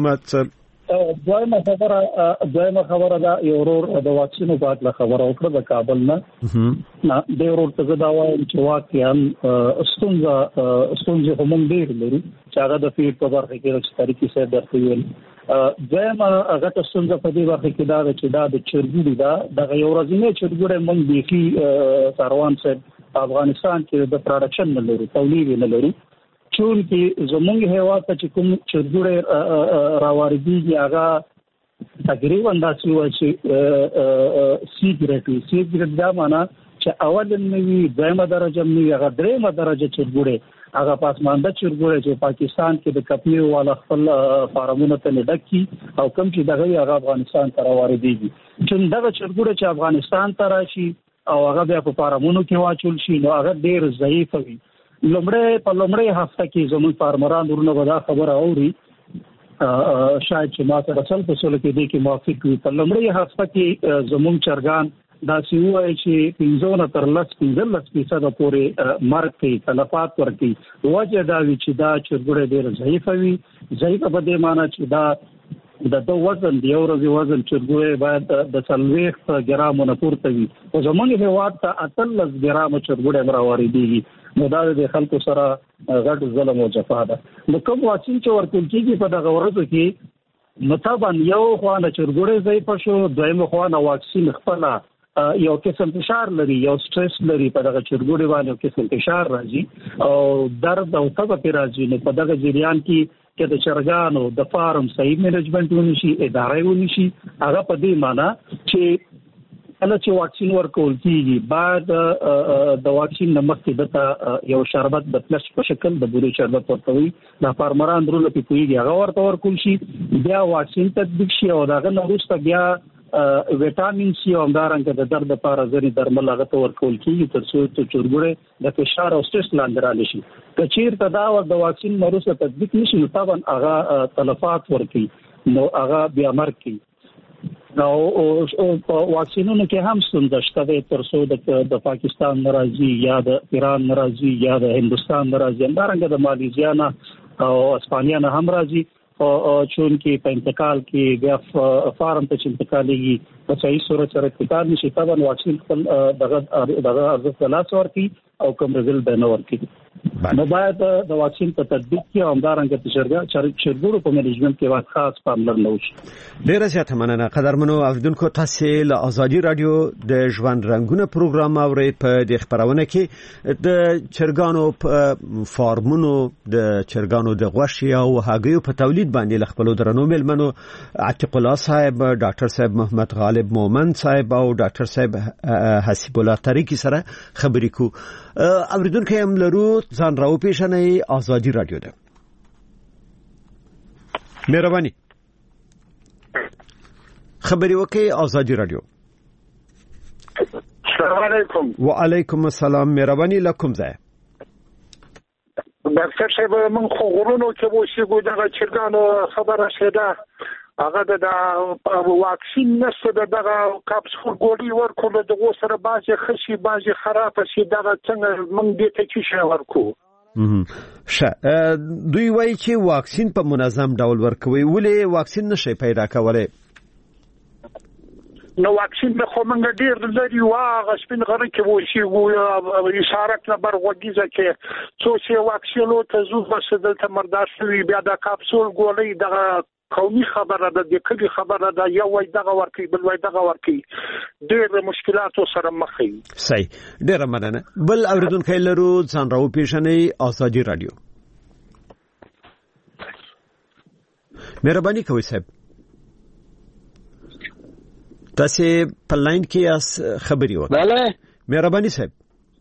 دومره خبره دا یو ورور د واکسینو په اړه خبره وکړه د کابل نه د ورور ته دا وایم چې واقعا ستونزه هم ډېر لري چې هغه د فیډ په برخه کې د طریقې سره درته ویل ځم هغه ته ستونزه په دې برخه کې دا چې دا د چرګوړي دا د یو ورځې چرګوړي مونږ بيخي ساروان صاحب افغانستان کې د پروډکشن نه لري تولید نه لري چون کې زمونږ هیواد ته چې کوم چرګوړي راوړيږي هغه تقریبا داسې و چې سیګریټ دا معنا چې اول نوی دیمه درجه نوی هغه دریمه درجه چرګوړي هغه پاسمانده چرګوړي چې پاکستان کې د کپنی والا خپل فارمونه ته ډکی او کوم چې دغه هغه افغانستان ته راوړيږي چې دغه چرګوړي چې افغانستان ته راشي او هغه بیا په فارمونو کې واچول شي نو هغه ډیر ضعیف وي. لومړی هفته کې زموږ فارمران ورونه ودا خبر اوري شاید چې ما سره اصل په سولو کې دي کې موافق وي. په لومړی هفته کې زموږ چرګان دا سی وایي چې 15 تر 15% پورې مرګ کوي تلفات ورکي وجه دا وی چې دا چرګوړي ډیر ضعیف وي ضعیف په دې معنی چې دا د وزن دی ورځي وزن چرګوړي باید د 40 ګرامونه پورته وي او زمونږ هیواد ته 18 ګرام چرګوړي راوړي نو دا د خلکو سره غټ ظلم او جفا ده. نو کوم واکسین چې ورکول کیږي په دغه ورځو کې مطابق یو خوانه چرګوړي ضعیف شو دویم خوانه واکسین خپل یو قسم فشار لري یو سټرس لري په دغه چرګوړي باندې یو قسم فشار راځي او درد او تب په راځي نو په دغه جریان کې د چرګانو د فارم صحیح منیجمنت ونشي ادارې ونشي هغه په دې معنی چې کله چې واکسین ورکول کیږي بعد د واکسین نمخې دته یو شربت د پلس په شکل د بوري شربت ورکوي د فارمران درو لپاره کوي هغه ورته ورکول شي بیا واکسین تطبیق شي او داغه وروسته بیا وټامین سی او همدارنګه د درد لپاره ځری درمل هغه ته ورکول کیږي تر څو چې چرګوړي د فشار او سټرس لاندې رالي شي. کچیر ته دا د واکسین وروسته تطبیق نشي نو طبعا هغه تلفات ورکي نو هغه بیا مرګ کوي. نو واکسینونو کې هم ستونزه شته تر څو د پاکستان ناراضي یا د ایران ناراضي یا د هندستان ناراضي همدارنګه د ماليزیا نه او اسپانیا نه هم راځي او چون کې په انتقال کې بیا فارم ته انتقالېږي په صحیح صورت سره انتقال نشي طبعا واکسین دغه ارزښت لاس ورکي او کوم رزلټ به نه ورکي نو باید د واکسین په تطبیق کې همدارنګه چرګوړو په منیجمنت کې واخ خاص پاملرنه وشي. ډیره زیاته مننه قدرمنو اوریدونکو تاسو له ازادي رادیو د ژوند رنگونه پروګرام اورئ په د خبرونه کې د چرګانو په فارمونو د چرګانو د غوښې او هګیو په تولید باندې خپل درنو ملمنو عتیق الله صاحب ډاکټر صاحب محمد غالب مومن صاحب او ډاکټر صاحب حسیب الله طریقی سره خبرې کو. اوریدونکو هم لرو ځان راو پیښنې ازادي رادیو ده مهرباني خبري وکي ازادي رادیو. السلام علیکم. وعلیکم السلام مهرباني لکم ځای ډاکټر صاحب من خو غرونو کې وشي دغه چرګانو خبره شته هغه د واکسین نشته دغه کاپسول ګولۍ ورکول دغه سره بازي خشي بازي خراب شي دغه څنګه موږ دې ته چې شي ورکو دوی وایي چې واکسین په منظم ډول ورکوي ولې واکسین نشي پیدا کولای نو واکسین به خو موږ ډیر لري واغ سپین غره کې وو شي اشاره نمبر وګیزه کې څو چې واکسین ته زو بس دلته مردار شوی بیا د کاپسول ګولې د قومي خبره ده د کلی خبره ده یو وای دغه ورکی بل وای دغه ورکی ډېر مشکلات سره مخ دي. صحیح ډېر مننه. بل اوریدونکو لرو ځان راو پیښنې ازادي رادیو. مهرباني کوئ صاحب تاسو په لاین کې اس خبري وکړئ. بله مهرباني صاحب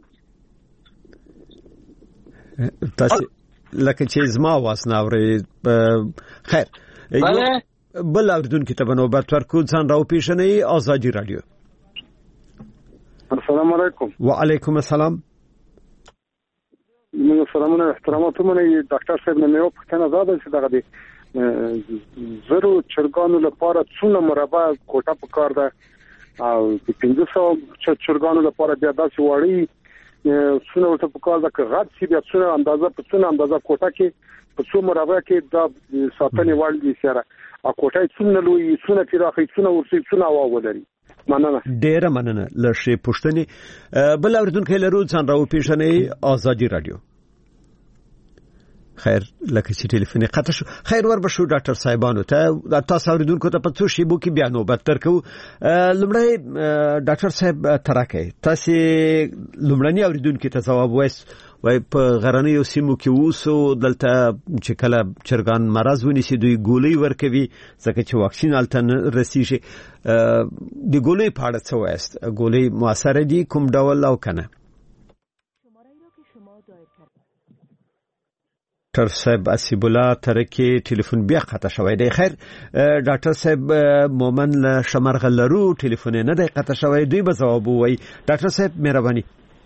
تاسو لکه چې زما واسنه اوري خیر بله بل اوریدونکو ته نوبت ورکو ځان راو پیښنې ازادي رادیو. السلام علیکم. وعلیکم السلام. موږ سلامونه احترامات ومني ډاکټر صاحب نه یو پښتنه زاده چې دغه دي زرو چرګانو لپاره څونه مربع کوټه پکار ده او د 500 چرګانو لپاره بیا داسې وړي څونه ورته پکار ده که غټ شي بیا څونه اندازه کوټه کې په څو مربع کې د ساتنې وړ دي سره او کوټه څونه لوی څونه پراخه څونه ورسي څونه واولري. مننه ډیره مننه لشه پښتني. بل اوریدونکو لرو ځان راو پیښنې ازادي رادیو. خیر لکه چې ټلیفون قطع شو خیر ور بشو ډاکټر صاحبانو ته تاسو اوریدونکو ته په څو شی بو کې بیان وبد ترکو. لمړی ډاکټر صاحب تراکه تاسو لمړنی اوریدونکو ته جواب وای په غرنیو سیمو کې ووسو دلته چې کله چرګان مرز ونیسي دوی ګولۍ ورکوي ځکه چې واکسین الته رسیږي. د ګولۍ په اړه څه وایست؟ ګولۍ موثر دي کوم ډول او کنه؟ ډاکټر صاحب اسیب الله ترکی ټلیفون بیا قطع شوی دی. خیر ډاکټر صاحب مومن له شمرغه لرو ټلیفون نه دی قطع شوی دوی به جواب وای. ډاکټر صاحب مهرباني.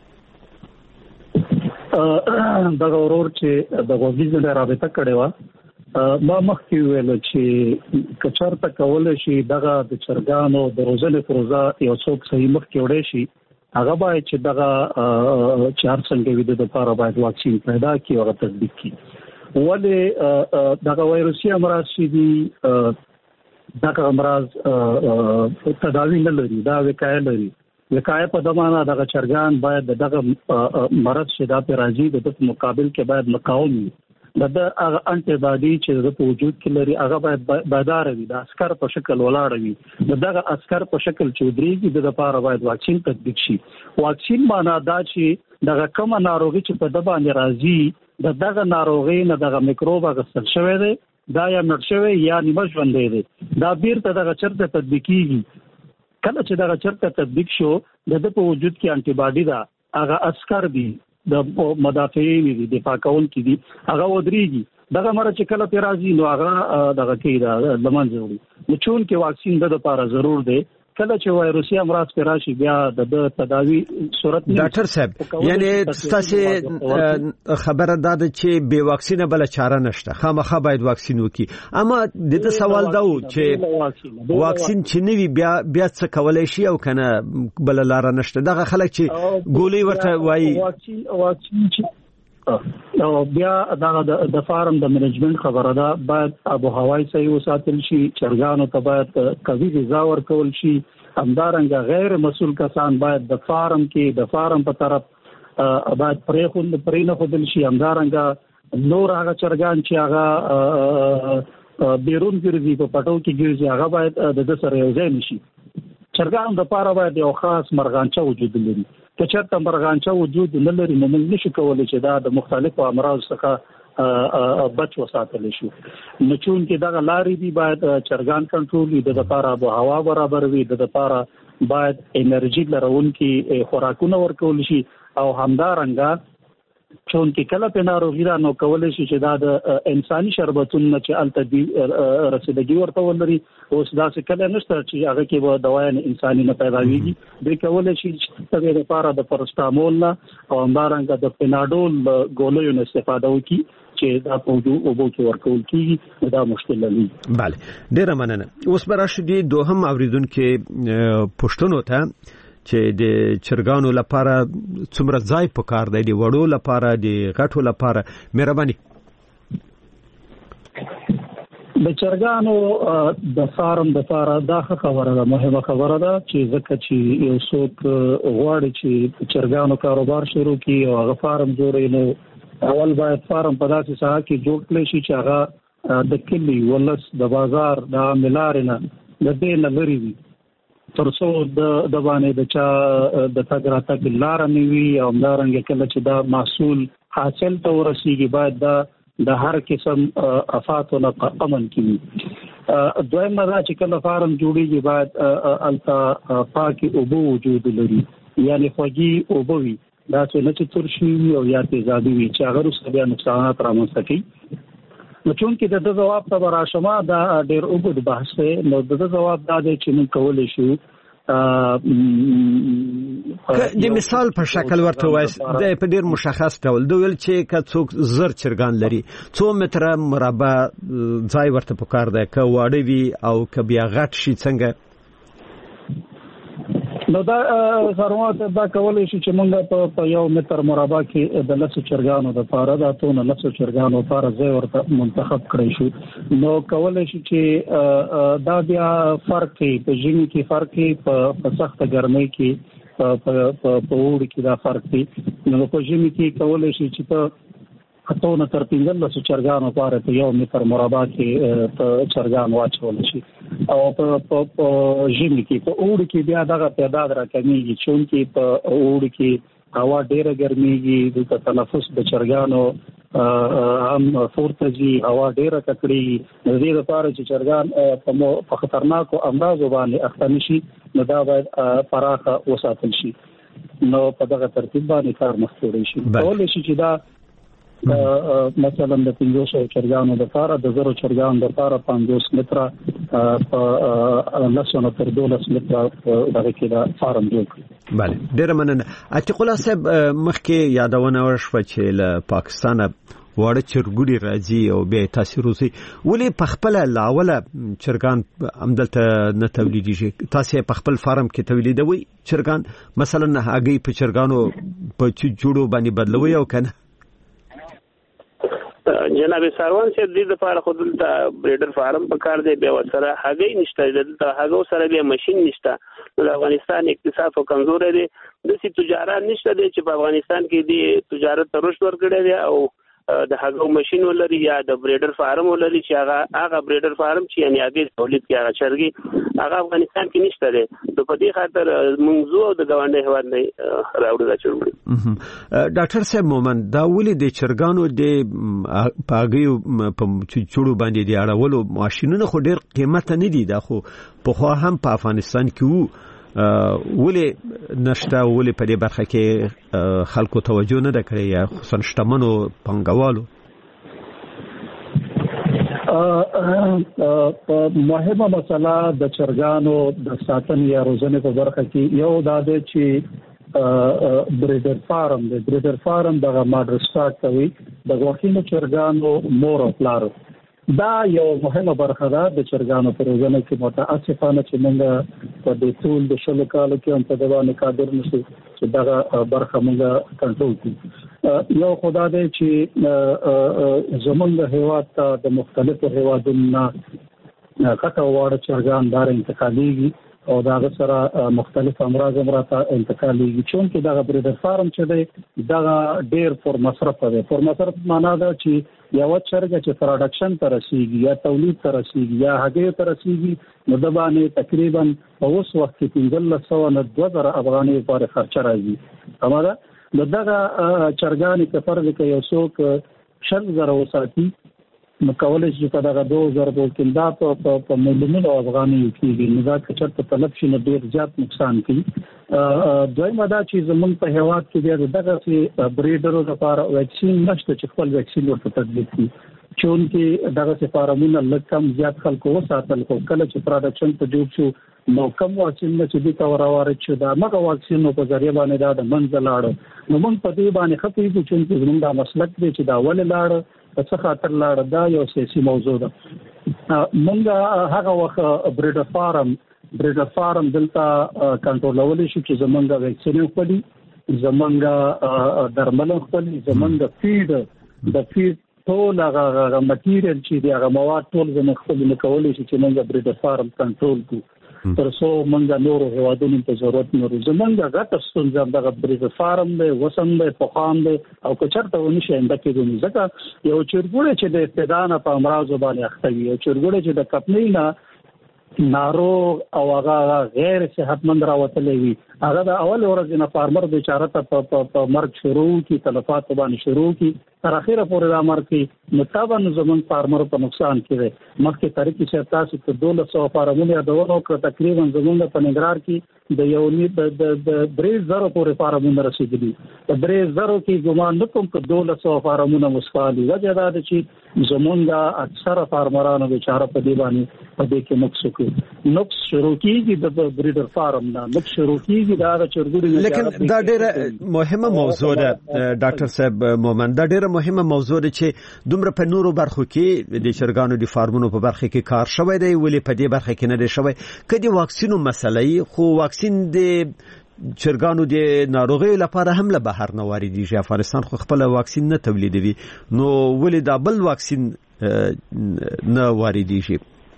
دغه ورور چې د غوږیز نه رابطه کړې و ما مخکې ویل چې کچارته کول شي دغه د چرګانو د روزنې پروژه یو څوک صحیح مخکې وړي شي هغه باید چې دغه چار څنګه وي د لپاره باید واکسین پیدا کړي او تطبیق کړي. ولې دغه وایروسي امراض چې دي دغه امراض تداوی نه لري دا وقایه لري. وقایه په دمانه دغه چرګان باید دغه مرض شدا په راځي د مقابل کې باید مقاوم وي. دغه انټي باډي چې د وجود کې لري هغه باید بادار وي د عسكر په شکل ولاړ وي. دغه عسكر په شکل چودريږي د لپاره باید واکسین تطبیق شي. واکسین معنا دا چې دغه کومه ناروغي چې په د باندې راځي دغه ناروغي نه دغه میکروب غسل شوی دی دا یا مړ شوی یا نیمه ژوندی دی دا بیرته دغه چرته تطبیقيږي. کله چې دغه چرته تطبیق شو د په وجود کې انټي باډي دا هغه عسكر دي د مدافعین دي دفاع کوونکي دي هغه ودرېږي. دغه مرض چې کله پیرازي نو هغه دغه کې دا لمنځه وړي. نو چون کې واکسین د لپاره ضرور دی. کله چې وایروسي امراض پیراشي بیا د تداوی صورت نه. ډاکټر صاحب یعنی تاسو خبره ده چې بے واکسینه بل چاره نشته خامخا باید واکسین وکي. اما د سوال دا و چې واکسین چې نوي بیا څه کولای شي او کنه بل لار نشته. دغه خلک چې ګولۍ ورته وایي واکسین چې نو بیا د فارم د منیجمنت خبره ده باید ابو هوای صحیح وساتل شي. چرګانو ته باید قوي غذا ورکول شي. همدارنګه غیر مسؤل کسان باید د فارم په طرف باید پرې نه خودل شي. همدارنګه نور هغه چرګان چې هغه بیرون ګرځي په پټو کې ګرځي هغه باید د سره یو ځای نشي. چرګان د پاره باید یو خاص مرغانچه وجود لري. که چېرته مرغانچه وجود نه لري نو موږ نشو کولای چې دا د مختلفو امراض څخه بچ وساتل شي. نو چون کې دغه لارې دی باید چرګان کنټرول دي د لپاره ابو هوا برابر وي د لپاره باید انرژي لرونکي خوراکونه ورکول شي او همدارنګه چون کې کله په ناروغي را نو کولای شي چې دا د انساني شربتونو چې التدی رسیدګي ورته ولري اوس دا څه کله نشته چې هغه کې به دوايان انساني نه پیدا ويږي. دوی کولای شي چې د لپاره د پرستامول او همدارنګه د پیناډول ګولایو نه استفاده وکړي چې دا په وبو کې ورکول کیږي دا مشکل لري. bale ډیره مننه. اوس براشي دي دوهم اوریدونکو پښتنو ته چې د چرګانو لپاره څومره ځای پکار دی د وړو لپاره د غټو لپاره مهرباني. د چرګانو د فارم د لپاره دا خبره ده، مهمه خبره ده چې ځکه چې یو څوک غواړي چې چرګانو کاروبار شروع کړي او هغه فارم جوړي، نو اول باید فارم په داسې ساحه کې جوړ کړي شي چې هغه د کلی ولس د بازار د عاملارنه د دې نه لري وي، ترڅو د باندې د چا د تګ راتګ لار نه وي او همدارنګه کله چې دا محصول حاصل ته ورسیږي باید د هر قسم آفاتو نه امن کړي. دویم دا چې کله فارم جوړیږي باید التا پاکي اوبه وجود لري، یعنی خوږی اوبه وي، دا چې نه چې ترشي او یا تیزابي وي چې هغه سره بیا نقصانات رامنځته کوي. نو چونکې د جواب ته راشمه دا ډېر اوږد بحث دی، نو د جواب دا دی چې موږ کولای شو د مثال په شکل ورته وایي د په ډیر مشخص ډول دویل چې که څوک زر چرګان لري 2 متره مربع ځای ورته پکار دی، که واړه وي او که بیا غټ شي څنګه؟ نو دا ضرورت دا کولای شي چې موږ په 1 متر مربع کې د لاسو چرګانو د لپاره د اتونه لاسو چرګانو لپاره ځای ورته منتخب کړی شو. نو کولای شي چې دا بیا فرق کوي، په ژمي کې فرق کوي، په سخت ګرمۍ کې په اوړي کې دا فرق کوي. نو په ژمي کې کولای شي چې په اتونه تر 15 چرګانو لپاره په 1 متر مربع کې په چرګان واچول شي، او په ژمي کې په اوړي کې بیا دغه تعداد راکمیږي، چونکې په اوړي کې هوا ډیره ګرميږي، د تنفس د چرګانو هم فورتجي هوا ډیره ککړي، د دې لپاره چې چرګان په خطرناکو امراضو باندې اخته نشي نو دا باید پراخه وساتل شي. نو په دغه ترتیب باندې کار مخ وړي شي. کولای شي چې دا مثلا د 500 چرګانو د لپاره د 0 چرګانو د لپاره 50 متره په لسونه تر 12 متره دغه کې دا فارم جوړ کړي. بله، ډیره مننه. عتیق الله صاحب، مخکې یادونه وشوه چې له پاکستانه واړه چرګوړي راځي او به تاثیر وسی، ولې په خپل لاوله چرګان عمدلته نه تولیدېږي؟ تاسو په خپل فارم کې تولیدوي چرګان؟ مثلا هغه په چرګانو په جوړو باندې بدلوي او کنه؟ جناب ساروان چې د دې لپاره خود د بریډر فارم په کار دی، به وسره هغه نشته، د هغه سره به ماشين نشته. د افغانستان اقتصاد او کمزور دی، د سي تجارت نشته دی چې په افغانستان کې د تجارت رشد ورکړي دی او د هغه ماشين ولري یا د بریډر فارم ولري چې هغه بریډر فارم چې یعنی هغه تولید کوي هغه چرګي هغه افغانستان کې نشته دی. د په دې خاطر موږ او د ګاونډي هیواد نه راوړل دا چرګي. ډاکټر صاحب مومن، دا ولې د چرګانو د پاګیو په چړو باندې دی اړولو ماشينونه خو ډیر قیمت نه دي، دا خو په خو هم په افغانستان کې وو، ولې نشته؟ ولې په دې برخه کې خلکو توجه نه ده کړې یا خصوصا شتمنو پنګوالو؟ مهمه مسله د چرګانو د ساتنې یا روزنې په برخه کې یو دا ده چې بریډر فارم د بریډر فارم دغه ماډر سٹارټ کوي د غوښینو چرګانو مور او پلار. دا یو مهمه برخه ده د چرګانو په روزنه کې. متاسفانه چې موږ په دې ټول د شلو کالو کې هم په دغه قادر نشو چې دغه برخه موږ کنټرول کړو. یو خدای دې چې زمونږ هیواد ته د مختلفو هیوادونو کټه واړه چرګان دار انتقاليږي او دا سره مختلف امراض امراته انتقاليږي، چونکې دا بریډر فارم چې دی دا ډېر پر مصرف دی. پر مصرف معنا دا چې یو چرګ چې پروډکشن ته رسیږي یا تولید ته رسیږي یا هغه ته رسیږي نو د باندې تقریبا په اوس وخت کې 1500 نه 2000 افغانۍ پر خرچ راځي. همدا دغه چرګان کې فرض کې یو څوک 6000 وساتي نو کولای شي په دغه 2000 کې دا په ملیونونو افغانۍ کېږي، نو دا چې چرته طلب شي نو ډیر زیات نقصان کوي. دویمه دا چې زمونږ په هیواد کې بیا دغه چې بریډرو لپاره ویکسین نشته چې خپل ویکسین ورته تطبیق کړي، چونکې دغه فارمونه لکم زیات خلکو وساتل خو کله چې پروډکشن ته جوړ شو نو کوم واکسین چې د تورواړ چې دا مګه واکسین په ذریعہ باندې دا د منځ لاړ نو موږ په دې باندې خپې چې زموږ د مسلک دی چې دا ول لاړ په څه خاطر لاړ، دا یو سیاسي موضوع ده. موږ هغه وخت بریډر فارم دلته کنټرولول شي چې زمونږ ویکسین خپلې، زمونږ درمل خپلې، زمونږ فیډ ټول هغه مټیریل چې دی هغه مواد ټول زموږ خپل نه کولای شي چې موږ بریډر فارم کنټرول کړو تر څو موږ نور هیوادونو ته ضرورت نه لري. زموږ غټه ستونزه دغه بریډر فارم دی، وسم دی، فخام دی او کچرته ونی شي انده کې دي. ځکه یو چرګوړی چې د ابتدانه په امراض باندې اخته وي، یو چرګوړی چې د کپنۍ نه ناروغ او هغه غیر صحتمند راوتلی وي، هغه د اول ورځ نه فارمر بیچاره ته په مرګ شروع کی، تلفات باندې شروع کی، تر اخره پورې د امر کې متابن زمون فارمر په نقصان کې دی. مخکې طریقې چې تاسو په 1200 فارمونه یادونه کړ، تقریبا زمون په نګران کې د یو نی د 3000 پورې فارمونه رسیدلي. په 3000 کې ګمان نکوم په 1200 فارمونه مسفالي. وجه دا ده چې زمون د اکثر فارمرانو بیچاره په دی باندې په دې کې نقص شروع کیږي د بریډر فارم نه، نقص شروع کیږي دا چرګوړي. لیکن دا ډېره مهمه موضوع ده ډاکټر صاحب مومن، دا ډېره مهمه موضوع ده چې دومره په نورو برخو کې د چرګانو د فارمونو په برخه کې کار شوی دی، ولې په دې برخه کې نه دی شوی؟ کدي واکسینو مسلې خو واکسین د چرګانو د ناروغیو لپاره هم له بهر نه واردېږي. افغانستان خو خپل واکسین نه تولیدوي، نو ولې دا بل واکسین نه واردېږي؟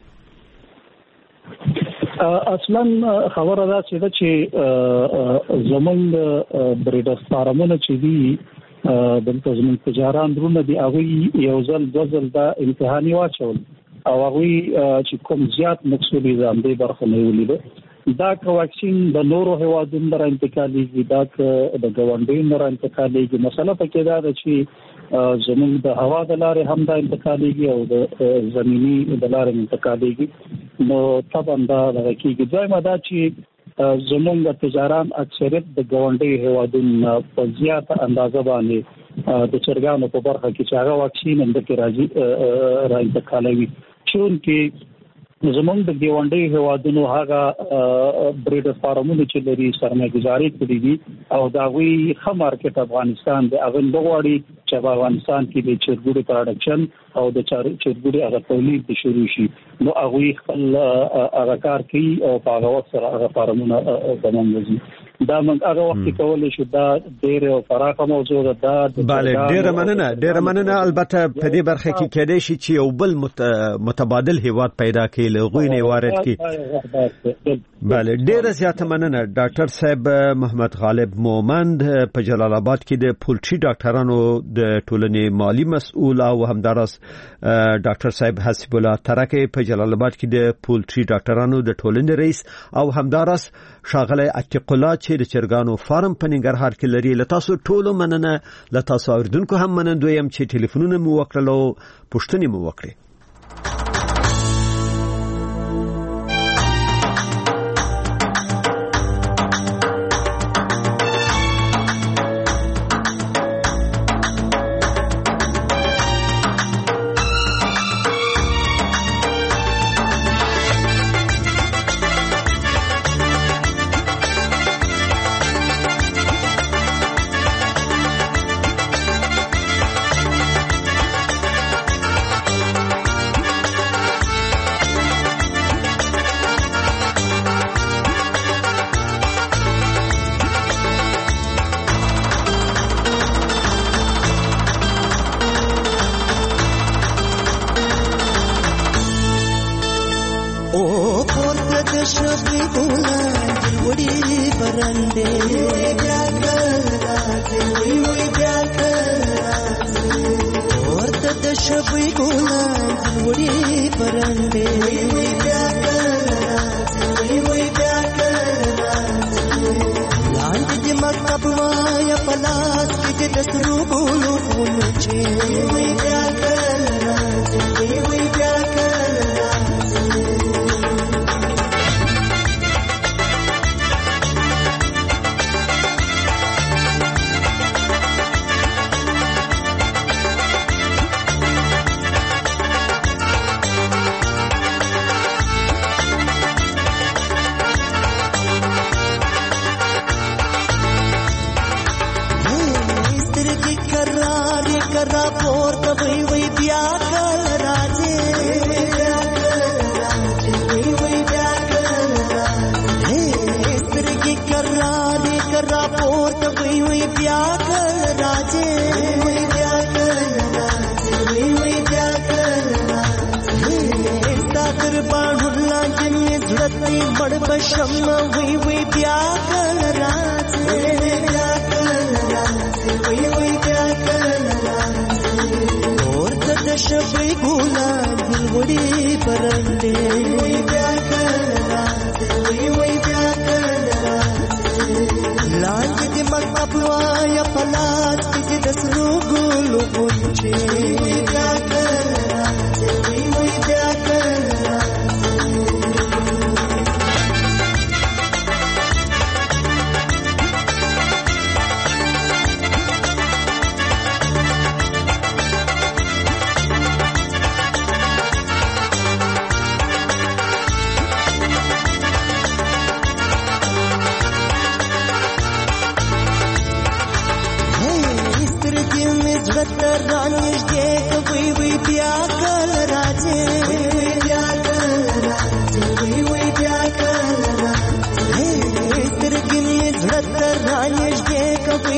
اصلا خبره دا چې زمونږ بریډر فارمونه چې دي دلته زمونږ تجاران درونه دي، هغه یو ځل دوزل دا امتحاني واچول او هغه چې کوم زیات مقصود نظام دی برخه نه ولیدو. دا واکسین د نورو هیوادونو در انتقالېږي، دا د ګاونډیو در انتقالېږي. مسله پکې دا ده چې زمونږ د هوا د لارې هم دا انتقالېږي او د زمینی د لارې انتقالېږي. نو طبعا دا کېږي. دویمه دا چې زمونږ تجاران اکثریت د ګاونډیو هیوادونو په زیاته اندازه باندې د چرګانو په برخه کې چې هغه واکسین هم دغه راځي را انتقالوي. چون کې زمونږ د ګاونډیو هیوادونو هغه بریډر فارمونه چې لري سرمایه‌ګذاري کړې دي او دا وی ښه مارکیټ افغانستان دی. هغه لغواړي چې په افغانستان کې د چرګوړي پروډکشن او د چرګوړي هغه تولید شروع شي. نو هغه خپل هغه کار کوي او په هغه وخت سره هغه فارمونه زمونږ دا موږ هغه وخت کولای شو. دا ډېر او فراخه موضوع ده. بله ډېر مننه. البته په دې برخه کې کېدای شي چې یو بل متبادل هیواد پیدا کړي، لغوی نه وارد کړي. بله ډېر زیاته مننه ډاکټر صاحب محمد غالب مومند په جلال آباد کې د پولټري ډاکټرانو د ټولنې مالی مسؤل او همدارس ډاکټر صاحب حسیب الله ترکه په جلال آباد کې د پولټري ډاکټرانو د ټولنې رئیس او همدارس شاغله عتیق الله چې د چرګانو فارم په ننګرهار کې لري. لتاسو ټولو مننه، لتاسو اوریدونکو هم مننه یم چې ټلیفونونه مو وکړل او پوښتنې مو وکړې. تر باڼو لاندې مې زړه ته مړ بشم وی وی بیا کله راځې بیا کله راځې وی وی بیا کله راځې اورته د شپې ګلان ګلوړي پرندې وی بیا کله راځې وی وی بیا کله راځې لاندې د مکتب وایا په لاس کې د سرو ګلو غونچې بیا کله راځې وی وی بیا کله رانیږدې که وی وی بیا کله راځې